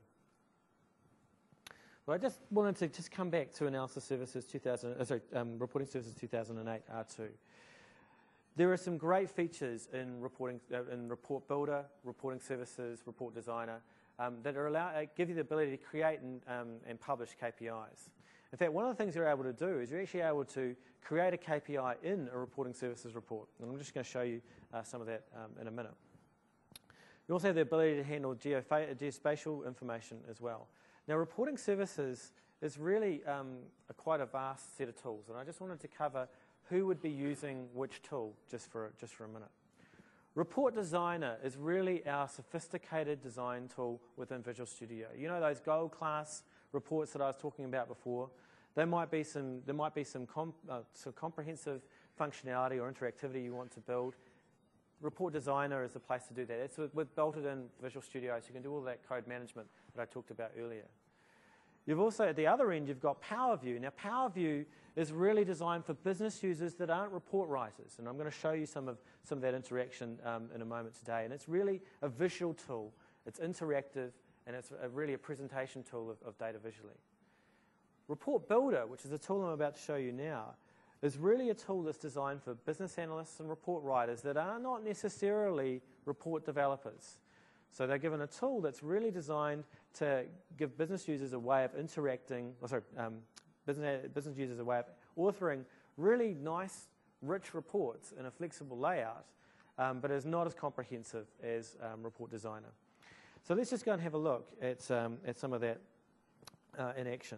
Well, I just wanted to just come back to Analysis Services two thousand, uh, sorry, um, Reporting Services two thousand eight R two. There are some great features in reporting, uh, in Report Builder, Reporting Services, Report Designer um, that are allow, uh, give you the ability to create and, um, and publish K P Is. In fact, one of the things you're able to do is you're actually able to create a K P I in a Reporting Services report. And I'm just going to show you uh, some of that um, in a minute. You also have the ability to handle geospatial information as well. Now, Reporting Services is really um, a quite a vast set of tools, and I just wanted to cover who would be using which tool just for, just for a minute. Report Designer is really our sophisticated design tool within Visual Studio. You know those gold class reports that I was talking about before? There might be some, there might be some, comp, uh, some comprehensive functionality or interactivity you want to build. Report Designer is the place to do that. It's, we've built it in Visual Studio, so you can do all that code management that I talked about earlier. You've also, at the other end, you've got Power View. Now, Power View is really designed for business users that aren't report writers, and I'm going to show you some of, some of that interaction um, in a moment today. And it's really a visual tool. It's interactive, and it's a, really a presentation tool of, of data visually. Report Builder, which is the tool I'm about to show you now, is really a tool that's designed for business analysts and report writers that are not necessarily report developers. So they're given a tool that's really designed to give business users a way of interacting, or sorry, um, business, business users a way of authoring really nice, rich reports in a flexible layout, um, but is not as comprehensive as um, Report Designer. So let's just go and have a look at, um, at some of that uh, in action.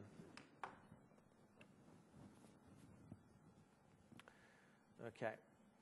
Okay.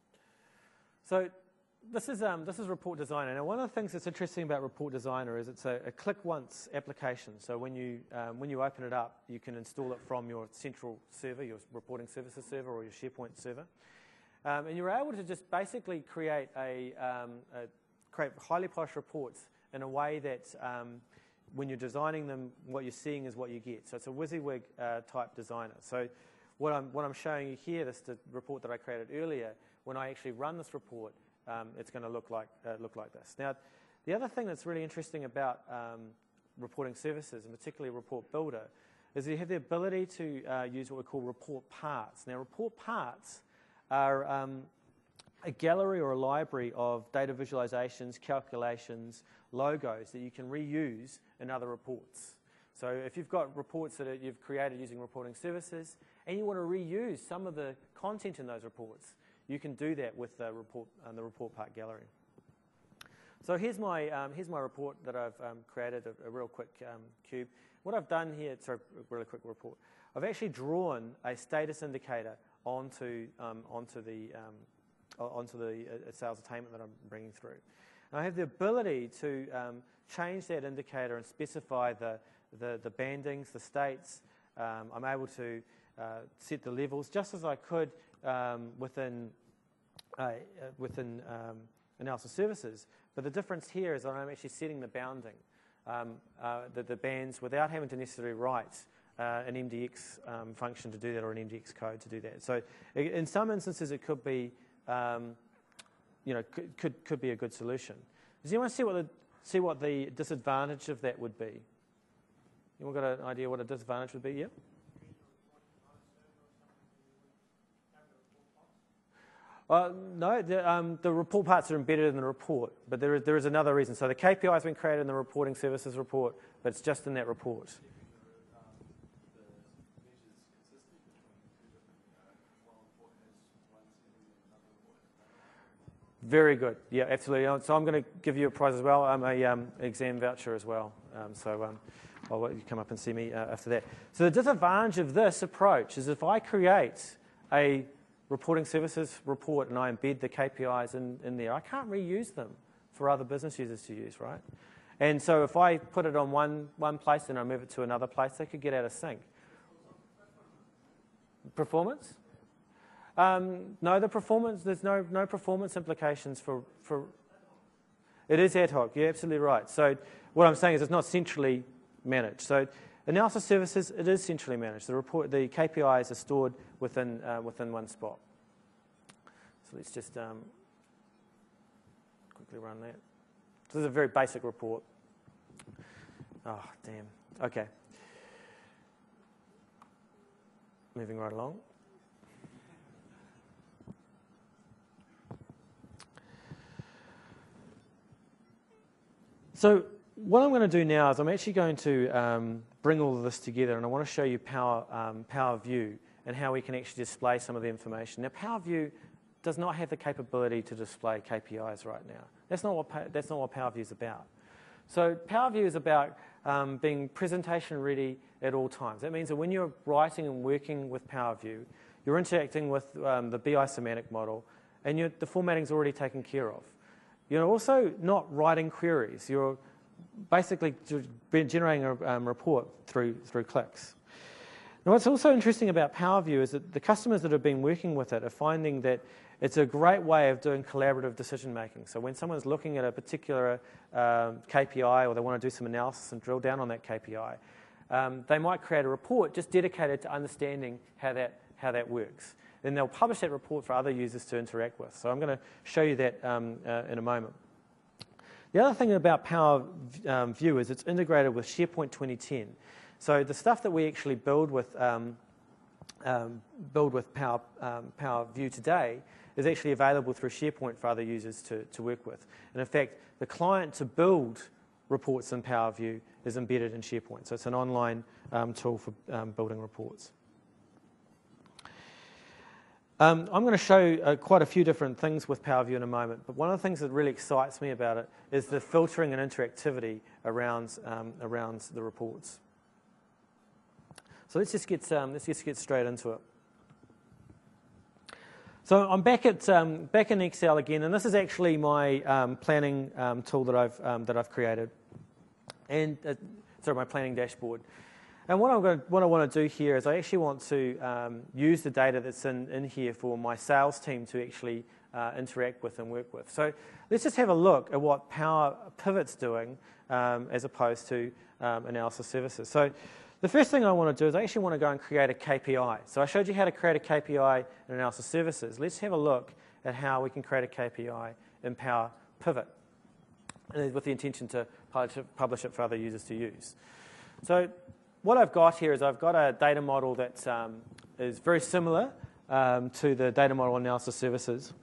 So this is, um, this is Report Designer. Now, one of the things that's interesting about Report Designer is it's a, a click-once application. So when you, um, when you open it up, you can install it from your central server, your reporting services server, or your SharePoint server. Um, and you're able to just basically create, a, um, a, create highly polished reports in a way that um, when you're designing them, what you're seeing is what you get. So it's a WYSIWYG uh, type designer. So what I'm, what I'm showing you here, this the report that I created earlier, when I actually run this report, um, it's going to look like, uh, look like this. Now, the other thing that's really interesting about um, reporting services, and particularly Report Builder, is you have the ability to uh, use what we call report parts. Now, report parts are um, a gallery or a library of data visualizations, calculations, logos that you can reuse in other reports. So if you've got reports that you've created using reporting services and you want to reuse some of the content in those reports, you can do that with the report, um, the report part gallery. So here's my, um, here's my report that I've um, created, a, a real quick um, cube. What I've done here, sorry, a really quick report, I've actually drawn a status indicator onto, um, onto the, um, onto the uh, sales attainment that I'm bringing through. And I have the ability to um, change that indicator and specify the, the, the bandings, the states. Um, I'm able to uh, set the levels just as I could um, within, uh, uh, within um, analysis services. But the difference here is that I'm actually setting the bounding, um, uh, the, the bands, without having to necessarily write uh, an M D X um, function to do that or an M D X code to do that. So in some instances it could be um, you know, could, could, could be a good solution. Does anyone see what the, see what the disadvantage of that would be? Anyone got an idea what a disadvantage would be? Yeah? Uh, no, the, um, the report parts are embedded in the report, but there is, there is another reason. So the K P I has been created in the reporting services report, but it's just in that report. Very good. Yeah, absolutely. So I'm going to give you a prize as well. I'm a um, exam voucher as well. Um, so um, I'll let you come up and see me uh, after that. So the disadvantage of this approach is if I create a reporting services report and I embed the K P Is in, in there, I can't reuse them for other business users to use, right? And so if I put it on one, one place and I move it to another place, they could get out of sync. Performance? Um, no, the performance, there's no, no performance implications for, for... It is ad hoc, you're absolutely right. So what I'm saying is it's not centrally managed. So analysis services, it is centrally managed. The report, the K P Is are stored within, uh, within one spot. So let's just um, quickly run that. So this is a very basic report. Oh, damn. Okay. Moving right along. So what I'm going to do now is I'm actually going to um, bring all of this together, and I want to show you Power, um, Power View and how we can actually display some of the information. Now, Power View does not have the capability to display K P Is right now. That's not what, that's not what Power View is about. So Power View is about um, being presentation ready at all times. That means that when you're writing and working with Power View, you're interacting with um, the B I semantic model, and you're, the formatting's already taken care of. You're also not writing queries. You're basically generating a um, report through, through clicks. Now, what's also interesting about Power View is that the customers that have been working with it are finding that it's a great way of doing collaborative decision making. So when someone's looking at a particular um, K P I, or they want to do some analysis and drill down on that K P I, um, they might create a report just dedicated to understanding how that, how that works. Then they'll publish that report for other users to interact with. So I'm going to show you that um, uh, in a moment. The other thing about Power um, View is it's integrated with SharePoint twenty ten. So the stuff that we actually build with, um, um, build with Power, um, Power View today is actually available through SharePoint for other users to, to work with. And in fact, the client to build reports in Power View is embedded in SharePoint. So it's an online um, tool for um, building reports. Um, I'm going to show uh, quite a few different things with Power View in a moment, but one of the things that really excites me about it is the filtering and interactivity around, um, around the reports. So let's just get, um, let's just get straight into it. So I'm back at um, back in Excel again, and this is actually my um, planning um, tool that I've um, that I've created, and uh, sorry, my planning dashboard. And what I'm going to, what I want to do here is I actually want to um, use the data that's in, in here for my sales team to actually uh, interact with and work with. So let's just have a look at what Power Pivot's doing um, as opposed to um, analysis services. So the first thing I want to do is I actually want to go and create a K P I. So I showed you how to create a K P I in analysis services. Let's have a look at how we can create a K P I in Power Pivot with the intention to publish it for other users to use. So what I've got here is I've got a data model that um, is very similar um, to the data model analysis services.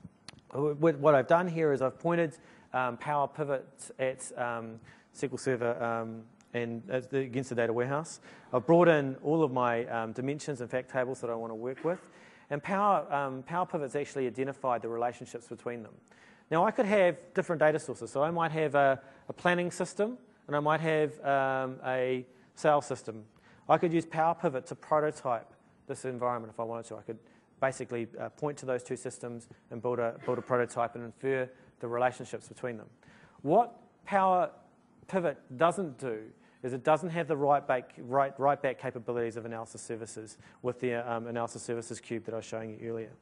What I've done here is I've pointed um, Power Pivot at um, S Q L Server um, and uh, the, against the data warehouse. I've brought in all of my um, dimensions and fact tables that I want to work with. And Power, um, Power Pivot's actually identified the relationships between them. Now I could have different data sources. So I might have a, a planning system, and I might have um, a sales system. I could use Power Pivot to prototype this environment if I wanted to. I could basically uh, point to those two systems and build a, build a prototype and infer the relationships between them. What Power Pivot doesn't do is it doesn't have the right back, right, right back capabilities of analysis services with the um, analysis services cube that I was showing you earlier.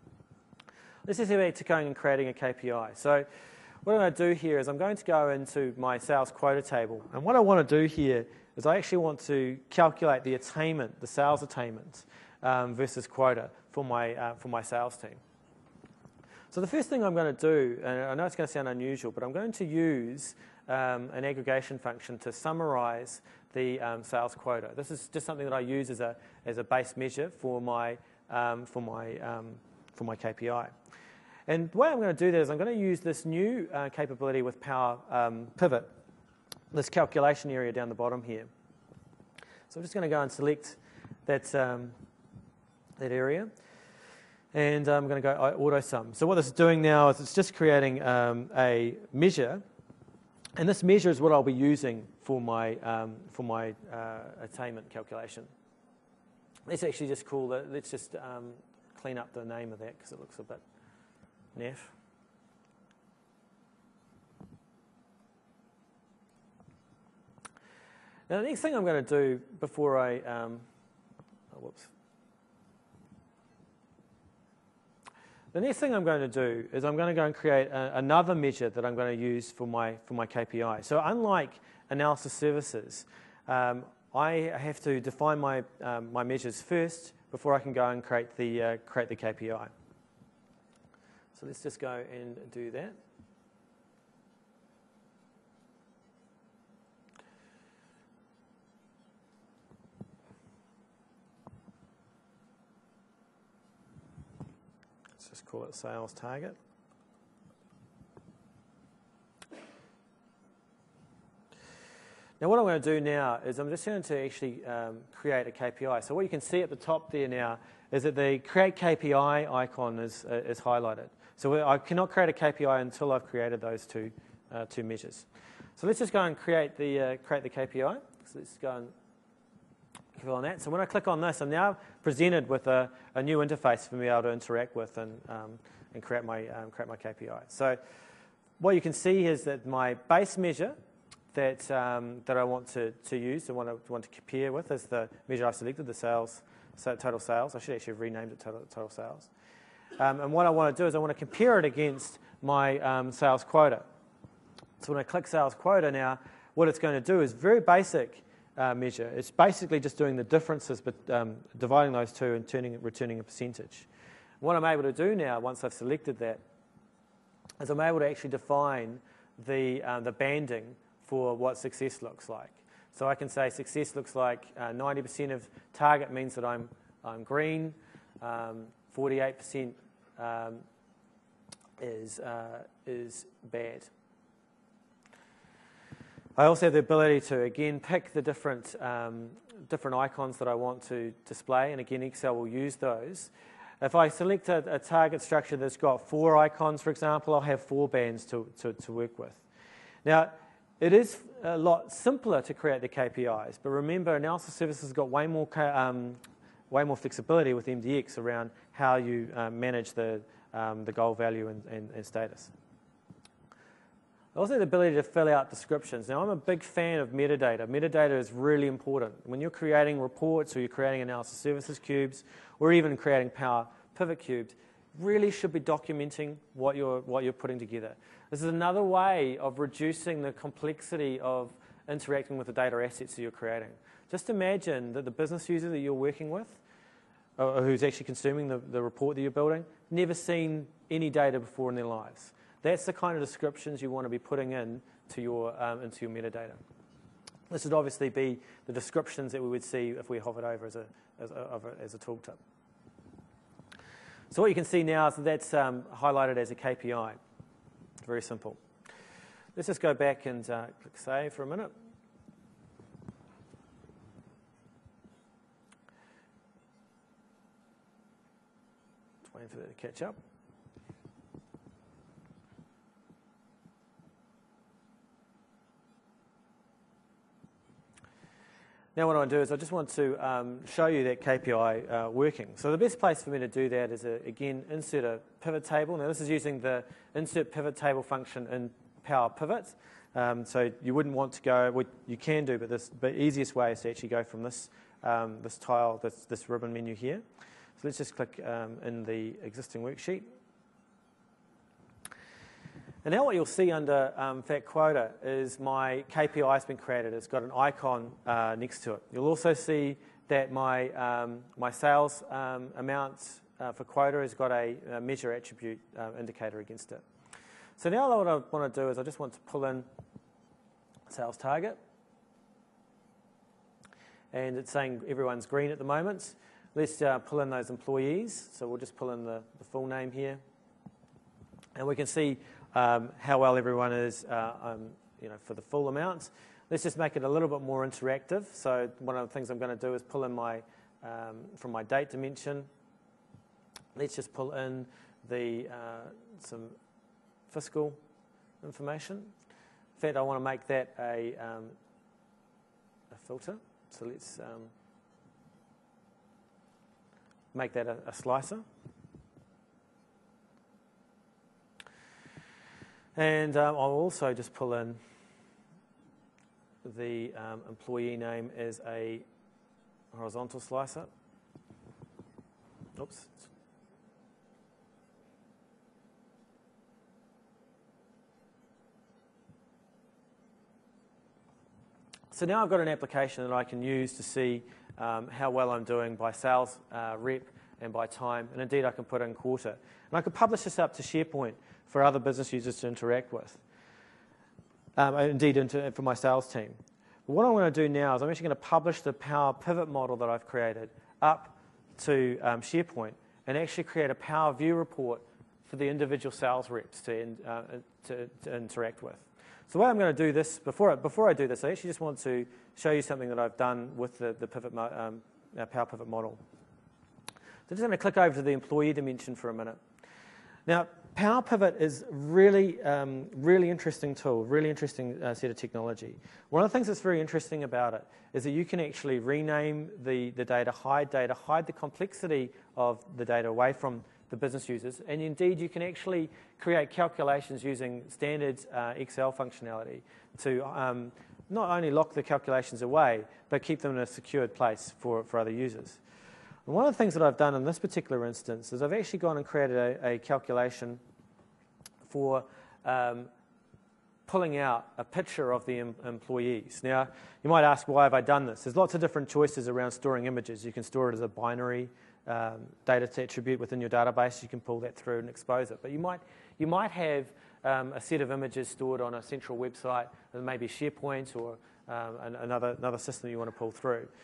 Let's just get to going and creating a K P I. So what I'm going to do here is I'm going to go into my sales quota table. And what I want to do here is I actually want to calculate the attainment, the sales attainment um, versus quota for my, uh, for my sales team. So the first thing I'm going to do, and I know it's going to sound unusual, but I'm going to use um, an aggregation function to summarize the um, sales quota. This is just something that I use as a, as a base measure for my, um, for my, um, for my K P I. And the way I'm going to do that is I'm going to use this new uh, capability with Power um, Pivot, this calculation area down the bottom here. So I'm just going to go and select that, um, that area. And I'm going to go auto sum. So what this is doing now is it's just creating um, a measure. And this measure is what I'll be using for my, um, for my uh, attainment calculation. Let's actually just call that, let's just um, clean up the name of that because it looks a bit naff. Now the next thing I'm going to do before I, um, oh, whoops. The next thing I'm going to do is I'm going to go and create a, another measure that I'm going to use for my, for my K P I. So unlike analysis services, um, I have to define my, um, my measures first before I can go and create the, uh, create the K P I. So let's just go and do that. Let's just call it sales target. Now what I'm going to do now is I'm just going to actually um, create a K P I. So what you can see at the top there now is that the Create K P I icon is, uh, is highlighted. So I cannot create a K P I until I've created those two, uh, two measures. So let's just go and create the, uh, create the K P I. So let's go and click on that. So when I click on this, I'm now presented with a, a new interface for me to be able to interact with and, um, and create, my, um, create my K P I. So what you can see is that my base measure that, um, that I want to, to use, the one I want to compare with, is the measure I've selected, the sales, so total sales. I should actually have renamed it total, total sales. Um, and what I want to do is I want to compare it against my um, sales quota. So when I click sales quota now, what it's going to do is very basic uh, measure. It's basically just doing the differences, but um, dividing those two and turning, returning a percentage. What I'm able to do now, once I've selected that, is I'm able to actually define the, uh, the banding for what success looks like. So I can say success looks like uh, ninety percent of target means that I'm I'm green, um, forty-eight percent um, is, uh, is bad. I also have the ability to, again, pick the different, um, different icons that I want to display, and again, Excel will use those. If I select a, a target structure that's got four icons, for example, I'll have four bands to, to, to work with. Now, it is a lot simpler to create the K P Is, but remember, analysis services has got way more, um, way more flexibility with M D X around how you um, manage the, um, the goal value and, and, and status. Also the ability to fill out descriptions. Now, I'm a big fan of metadata. Metadata is really important. When you're creating reports or you're creating analysis services cubes or even creating Power Pivot cubes, really should be documenting what you're, what you're putting together. This is another way of reducing the complexity of interacting with the data assets that you're creating. Just imagine that the business user that you're working with, or who's actually consuming the, the report that you're building, never seen any data before in their lives. That's the kind of descriptions you want to be putting in to your, um, into your metadata. This would obviously be the descriptions that we would see if we hovered over as a, as a, as a tooltip. So what you can see now is that that's um, highlighted as a K P I. Very simple. Let's just go back and uh, click Save for a minute. Just waiting for that to catch up. Now what I want to do is I just want to um, show you that K P I uh, working. So the best place for me to do that is, a, again, insert a pivot table. Now this is using the insert pivot table function in Power Pivot. Um, so you wouldn't want to go, well, you can do, but this, the easiest way is to actually go from this, um, this tile, this, this ribbon menu here. So let's just click um, in the existing worksheet. And now what you'll see under um, Fact Quota is my K P I has been created. It's got an icon uh, next to it. You'll also see that my, um, my sales um, amount uh, for quota has got a, a measure attribute uh, indicator against it. So now what I want to do is I just want to pull in sales target. And it's saying everyone's green at the moment. Let's uh, pull in those employees. So we'll just pull in the, the full name here. And we can see Um, how well everyone is uh, um, you know, for the full amount. Let's just make it a little bit more interactive. So one of the things I'm going to do is pull in my, um, from my date dimension, let's just pull in the, uh, some fiscal information. In fact, I want to make that a, um, a filter. So let's um, make that a, a slicer. And um, I'll also just pull in the um, employee name as a horizontal slicer. Oops. So now I've got an application that I can use to see um, how well I'm doing by sales uh, rep and by time. And indeed, I can put in quarter. And I could publish this up to SharePoint for other business users to interact with, um, indeed into, for my sales team. But what I'm going to do now is I'm actually going to publish the Power Pivot model that I've created up to um, SharePoint and actually create a Power View report for the individual sales reps to, uh, to, to interact with. So the way I'm going to do this, before I, before I do this, I actually just want to show you something that I've done with the, the pivot, um, our Power Pivot model. So I'm just going to click over to the employee dimension for a minute. Now, Power Pivot is really, um, really interesting tool, really interesting uh, set of technology. One of the things that's very interesting about it is that you can actually rename the, the data, hide data, hide the complexity of the data away from the business users, and indeed you can actually create calculations using standard uh, Excel functionality to um, not only lock the calculations away, but keep them in a secured place for, for other users. And one of the things that I've done in this particular instance is I've actually gone and created a, a calculation for um, pulling out a picture of the em employees. Now, you might ask, why have I done this? There's lots of different choices around storing images. You can store it as a binary um, data attribute within your database. You can pull that through and expose it. But you might, you might have um, a set of images stored on a central website, maybe SharePoint or um, an, another, another system you want to pull through.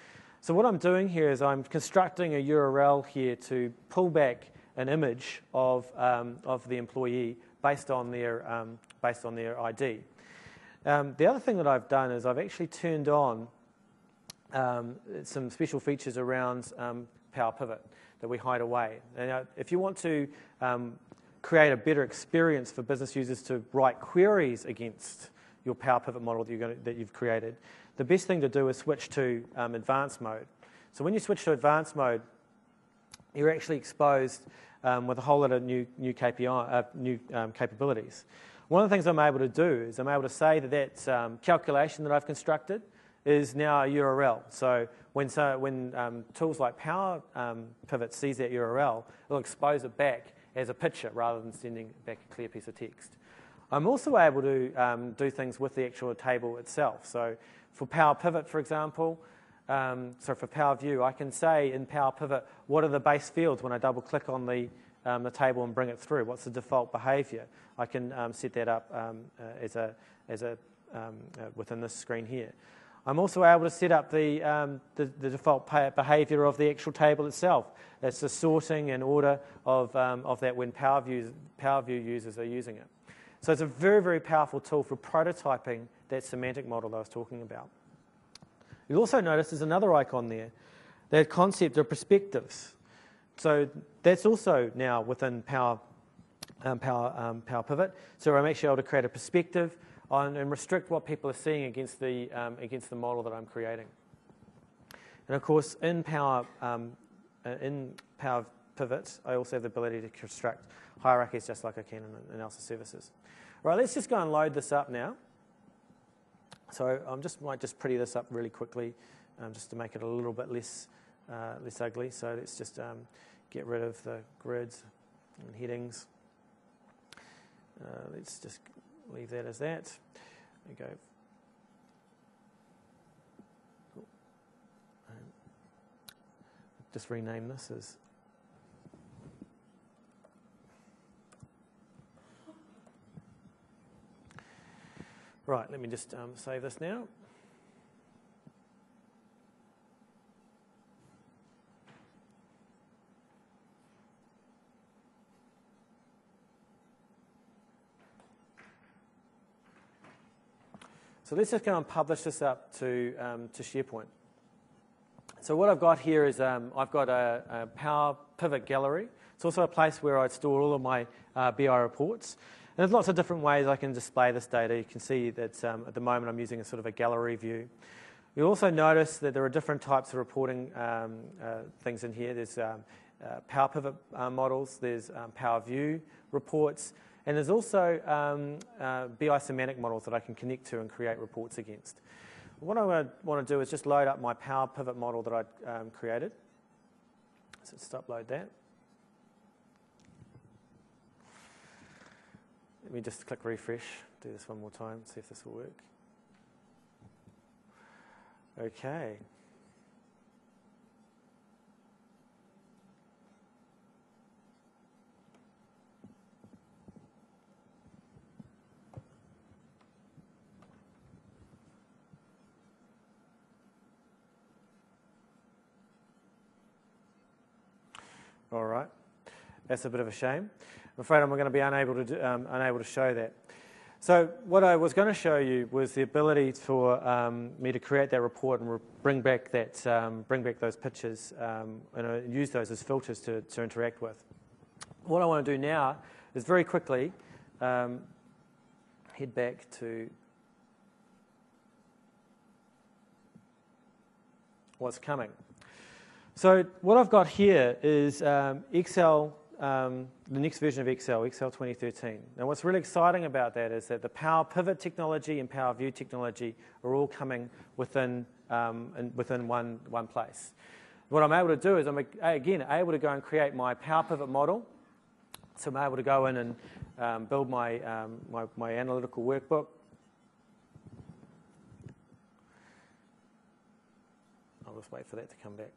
So what I'm doing here is I'm constructing a U R L here to pull back an image of, um, of the employee based on their, um, based on their I D. Um, the other thing that I've done is I've actually turned on um, some special features around um, Power Pivot that we hide away. And uh, if you want to um, create a better experience for business users to write queries against your Power Pivot model that, you're going to, that you've created, the best thing to do is switch to um, advanced mode. So when you switch to advanced mode, you're actually exposed um, with a whole lot of new, new K P I, uh, new um, capabilities. One of the things I'm able to do is I'm able to say that that um, calculation that I've constructed is now a U R L. So when, so when um, tools like Power um, Pivot sees that U R L, it'll expose it back as a picture rather than sending back a clear piece of text. I'm also able to um, do things with the actual table itself. So for Power Pivot, for example, um, so for Power View, I can say in Power Pivot, what are the base fields when I double click on the, um, the table and bring it through? What's the default behavior? I can um, set that up um, uh, as a, as a, um, uh, within this screen here. I'm also able to set up the, um, the, the default behavior of the actual table itself. That's the sorting and order of, um, of that when Power View, Power View users are using it. So it's a very, very powerful tool for prototyping that semantic model that I was talking about. You'll also notice there's another icon there, that concept of perspectives. So that's also now within Power, um, Power, um, Power Pivot. So I'm actually able to create a perspective on, and restrict what people are seeing against the, um, against the model that I'm creating. And of course, in Power, um, in Power Pivot, I also have the ability to construct hierarchies just like I can in analysis services. Right, let's just go and load this up now. So I just might just pretty this up really quickly, um, just to make it a little bit less uh, less ugly. So let's just um, get rid of the grids and headings. Uh, let's just leave that as that. There we go. Just rename this as right, let me just um, save this now. So let's just go and publish this up to, um, to SharePoint. So what I've got here is um, I've got a, a Power Pivot gallery. It's also a place where I store all of my uh, B I reports. And there's lots of different ways I can display this data. You can see that um, at the moment I'm using a sort of a gallery view. You'll also notice that there are different types of reporting um, uh, things in here. There's um, uh, Power Pivot uh, models, there's um, Power View reports, and there's also um, uh, B I semantic models that I can connect to and create reports against. What I want to do is just load up my Power Pivot model that I um, created. So stop load that. Let me just click refresh, do this one more time, see if this will work. Okay. All right, that's a bit of a shame. I'm afraid I'm going to be unable to, do, um, unable to show that. So what I was going to show you was the ability for um, me to create that report and re bring back that, um, bring back those pictures um, and uh, use those as filters to, to interact with. What I want to do now is very quickly um, head back to what's coming. So what I've got here is um, Excel, um, the next version of Excel, Excel twenty thirteen. Now what's really exciting about that is that the Power Pivot technology and Power View technology are all coming within, um, in, within one, one place. What I'm able to do is I'm, again, able to go and create my Power Pivot model. So I'm able to go in and um, build my, um, my, my analytical workbook. I'll just wait for that to come back.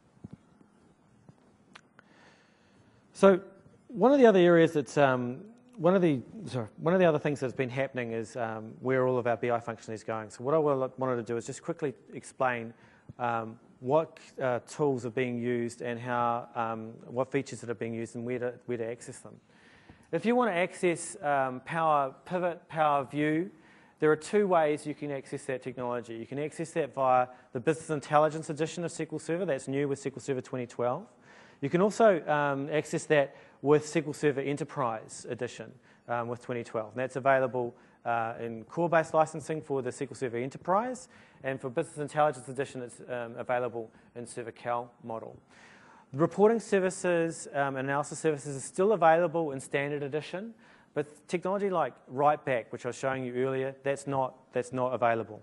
So one of the other areas that um, one of the sorry, one of the other things that's been happening is um, where all of our B I function is going. So what I will, wanted to do is just quickly explain um, what uh, tools are being used and how um, what features that are being used and where to where to access them. If you want to access um, Power Pivot, Power View, there are two ways you can access that technology. You can access that via the Business Intelligence edition of S Q L Server. That's new with S Q L Server twenty twelve. You can also um, access that with S Q L Server Enterprise edition um, with twenty twelve. And that's available uh, in core-based licensing for the S Q L Server Enterprise, and for Business Intelligence edition, it's um, available in ServerCal model. The reporting services um, and analysis services are still available in standard edition, but technology like Writeback, which I was showing you earlier, that's not, that's not available.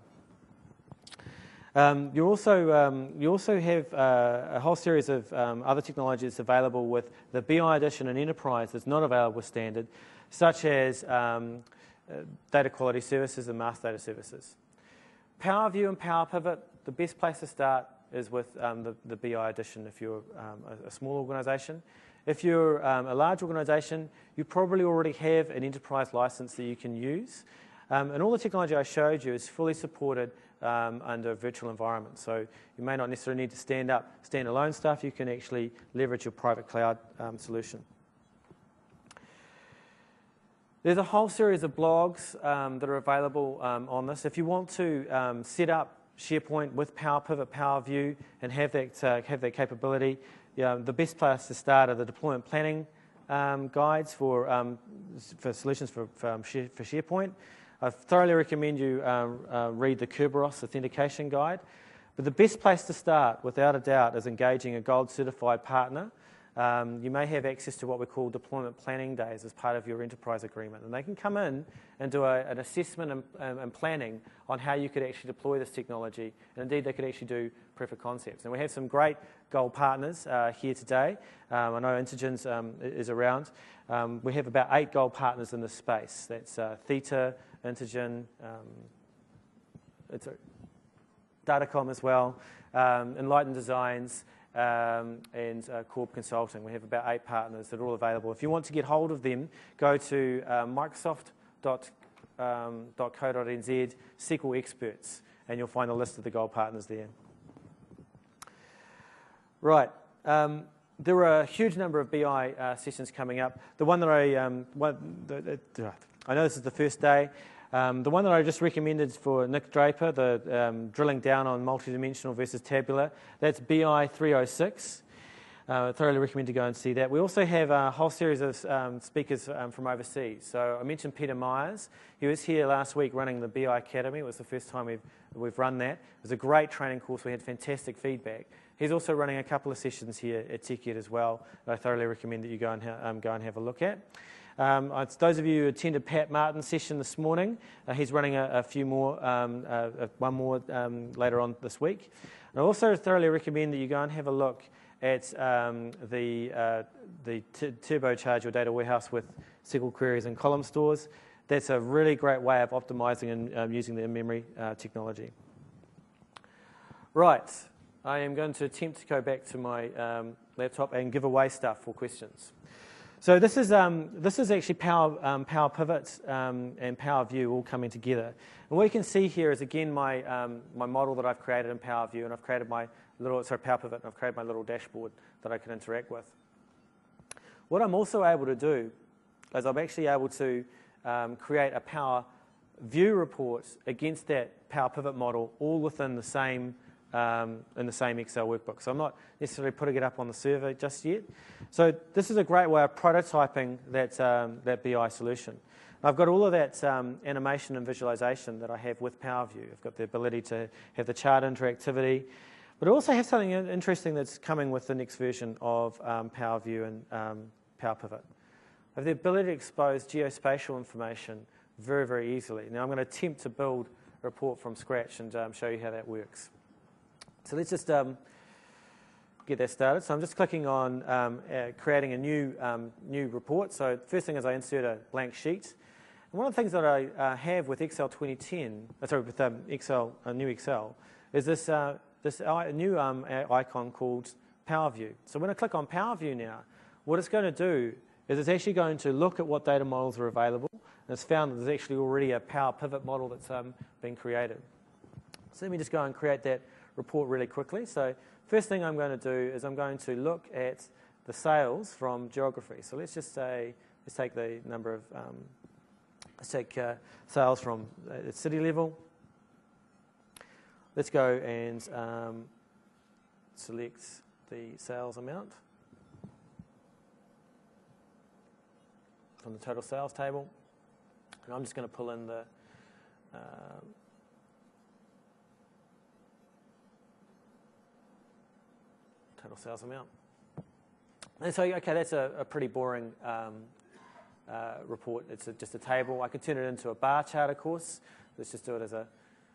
Um, you, also, um, you also have uh, a whole series of um, other technologies available with the B I edition and Enterprise that's not available with standard, such as um, uh, data quality services and master data services. Power View and Power Pivot, the best place to start is with um, the, the B I edition if you're um, a, a small organisation. If you're um, a large organisation, you probably already have an enterprise license that you can use. Um, and all the technology I showed you is fully supported um, under virtual environments. So you may not necessarily need to stand up standalone stuff. You can actually leverage your private cloud um, solution. There's a whole series of blogs um, that are available um, on this. If you want to um, set up SharePoint with Power Pivot, Power View, and have that, uh, have that capability, yeah, the best place to start are the deployment planning um, guides for, um, for solutions for, for, um, share, for SharePoint. I thoroughly recommend you uh, uh, read the Kerberos Authentication Guide. But the best place to start, without a doubt, is engaging a gold certified partner. Um, you may have access to what we call deployment planning days as part of your enterprise agreement. And they can come in and do a, an assessment and, um, and planning on how you could actually deploy this technology. And indeed, they could actually do proof of concepts. And we have some great gold partners uh, here today. Um, I know Intergens um, is around. Um, we have about eight gold partners in this space. That's uh, Theta, Intergen, um, it's a Datacom as well, um, Enlighten Designs, um, and uh, Corp Consulting. We have about eight partners that are all available. If you want to get hold of them, go to uh, microsoft dot co dot n z, S Q L Experts, and you'll find a list of the gold partners there. Right. Um, there are a huge number of B I uh, sessions coming up. The one that I, um, one, the, the, I know this is the first day. Um, the one that I just recommended for Nick Draper, the um, drilling down on multidimensional versus tabular, that's B I three oh six. Uh, I thoroughly recommend to go and see that. We also have a whole series of um, speakers um, from overseas. So I mentioned Peter Myers. He was here last week running the B I Academy. It was the first time we've, we've run that. It was a great training course. We had fantastic feedback. He's also running a couple of sessions here at TechEd as well that I thoroughly recommend that you go and, um, go and have a look at. Um, it's those of you who attended Pat Martin's session this morning. Uh, he's running a, a few more, um, uh, one more um, later on this week. And I also thoroughly recommend that you go and have a look at um, the, uh, the turbocharge your data warehouse with S Q L queries and column stores. That's a really great way of optimizing and um, using the in-memory uh, technology. Right. I am going to attempt to go back to my um, laptop and give away stuff for questions. So this is, um, this is actually Power, um, Power Pivot um, and Power View all coming together. And what you can see here is, again, my, um, my model that I've created in Power View, and I've created my little, sorry, Power Pivot, and I've created my little dashboard that I can interact with. What I'm also able to do is I'm actually able to um, create a Power View report against that Power Pivot model, all within the same Um, in the same Excel workbook. So I'm not necessarily putting it up on the server just yet. So this is a great way of prototyping that, um, that B I solution. I've got all of that um, animation and visualization that I have with Power View. I've got the ability to have the chart interactivity, but I also have something interesting that's coming with the next version of um, Power View and um, Power Pivot. I have the ability to expose geospatial information very, very easily. Now I'm going to attempt to build a report from scratch and um, show you how that works. So let's just um, get that started. So I'm just clicking on um, uh, creating a new, um, new report. So the first thing is I insert a blank sheet. And one of the things that I uh, have with Excel twenty ten, uh, sorry, with um, Excel, uh, new Excel, is this, uh, this new um, icon called Power View. So when I click on Power View now, what it's going to do is it's actually going to look at what data models are available, and it's found that there's actually already a Power Pivot model that's um, been created. So let me just go and create that report really quickly. So first thing I'm going to do is I'm going to look at the sales from geography. So let's just say, let's take the number of, um, let's take uh, sales from uh, city level. Let's go and um, select the sales amount from the total sales table. And I'm just going to pull in the um, total sales amount. And so, okay, that's a, a pretty boring um, uh, report. It's a, just a table. I can turn it into a bar chart, of course. Let's just do it as a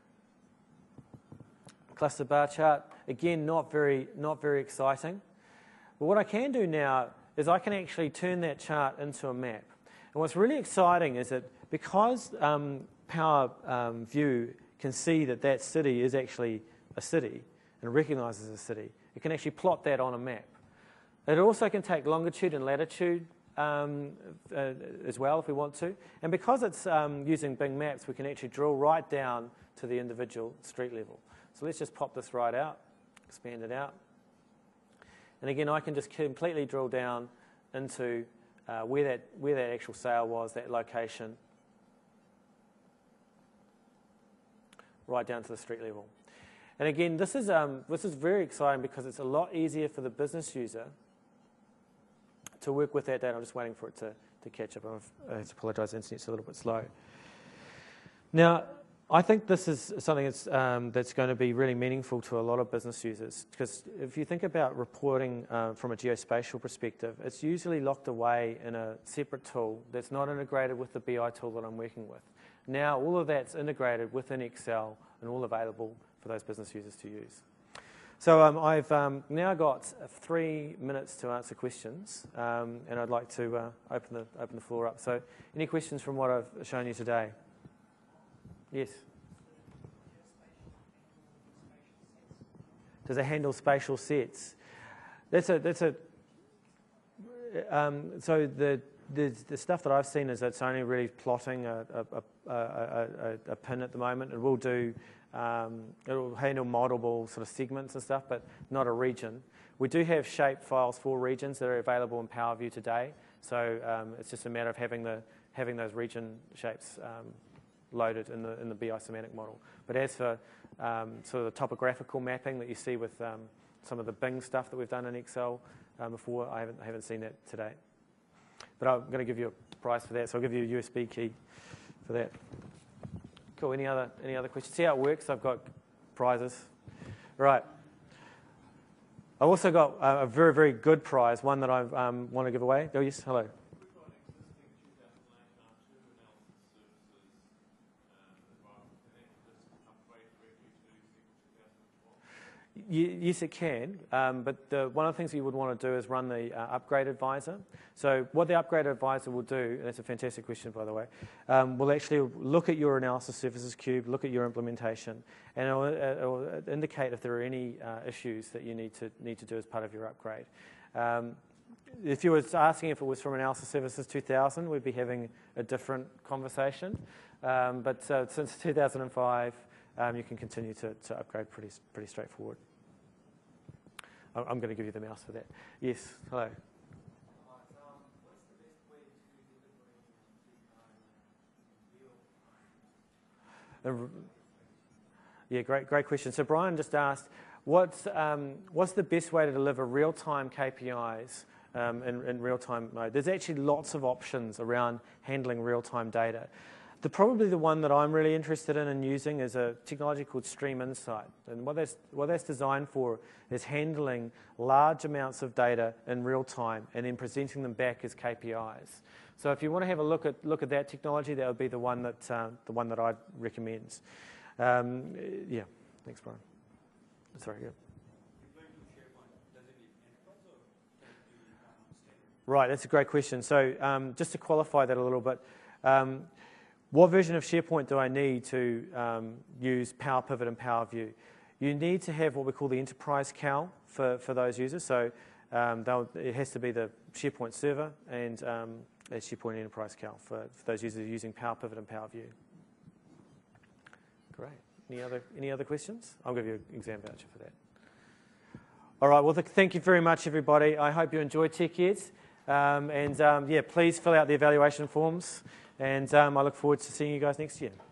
cluster bar chart. Again, not very, not very exciting. But what I can do now is I can actually turn that chart into a map. And what's really exciting is that because um, Power um, View can see that that city is actually a city and recognises a city, it can actually plot that on a map. It also can take longitude and latitude um, uh, as well if we want to. And because it's um, using Bing Maps, we can actually drill right down to the individual street level. So let's just pop this right out, expand it out. And again, I can just completely drill down into uh, where that where that actual sale was, that location, right down to the street level. And again, this is um, this is very exciting because it's a lot easier for the business user to work with that data. I'm just waiting for it to, to catch up. I have to apologise, the internet's a little bit slow. Now, I think this is something that's, um, that's going to be really meaningful to a lot of business users, because if you think about reporting uh, from a geospatial perspective, it's usually locked away in a separate tool that's not integrated with the B I tool that I'm working with. Now all of that's integrated within Excel and all available for those business users to use. So um, I've um, now got three minutes to answer questions, um, and I'd like to uh, open the open the floor up. So any questions from what I've shown you today? Yes. Does it handle spatial sets? That's a that's a. Um, so the, the the stuff that I've seen is it's only really plotting a a, a, a, a, a pin at the moment. It will do. Um, it will handle multiple sort of segments and stuff, but not a region. We do have shape files for regions that are available in Power View today. So um, it's just a matter of having the having those region shapes um, loaded in the in the B I semantic model. But as for um, sort of the topographical mapping that you see with um, some of the Bing stuff that we've done in Excel um, before, I haven't I haven't seen that today. But I'm going to give you a prize for that, so I'll give you a U S B key for that. Cool. Any other any other questions? See how it works? I've got prizes. Right. I've also got a, a very very good prize, one that I um, want to give away. Oh yes, hello. Yes, it can, um, but the, one of the things you would want to do is run the uh, Upgrade Advisor. So what the Upgrade Advisor will do, and that's a fantastic question, by the way, um, will actually look at your analysis services cube, look at your implementation, and it will, it will indicate if there are any uh, issues that you need to need to do as part of your upgrade. Um, if you were asking if it was from Analysis Services two thousand, we'd be having a different conversation. Um, but uh, since two thousand five, um, you can continue to, to upgrade pretty pretty straightforward. I'm going to give you the mouse for that. Yes, hello. Yeah, great, great question. So Brian just asked, what's um, what's the best way to deliver real-time K P Is um, in, in real-time mode? There's actually lots of options around handling real-time data. The, probably the one that I'm really interested in and using is a technology called Stream Insight. And what that's, what that's designed for is handling large amounts of data in real time and then presenting them back as K P Is. So if you want to have a look at look at that technology, that would be the one that uh, the one that I'd recommend. Um, yeah, thanks, Brian. Sorry. Yeah. Right, that's a great question. So um, just to qualify that a little bit. Um, What version of SharePoint do I need to um, use Power Pivot and Power View? You need to have what we call the Enterprise C A L for, for those users. So Um, they'll- it has to be the SharePoint server and um, a SharePoint Enterprise Cal for, for those users using Power Pivot and Power View. Great. Any other, any other questions? I'll give you an exam voucher for that. All right, well, th thank you very much, everybody. I hope you enjoyed TechEd. Um, and, um, yeah, please fill out the evaluation forms. And um, I look forward to seeing you guys next year.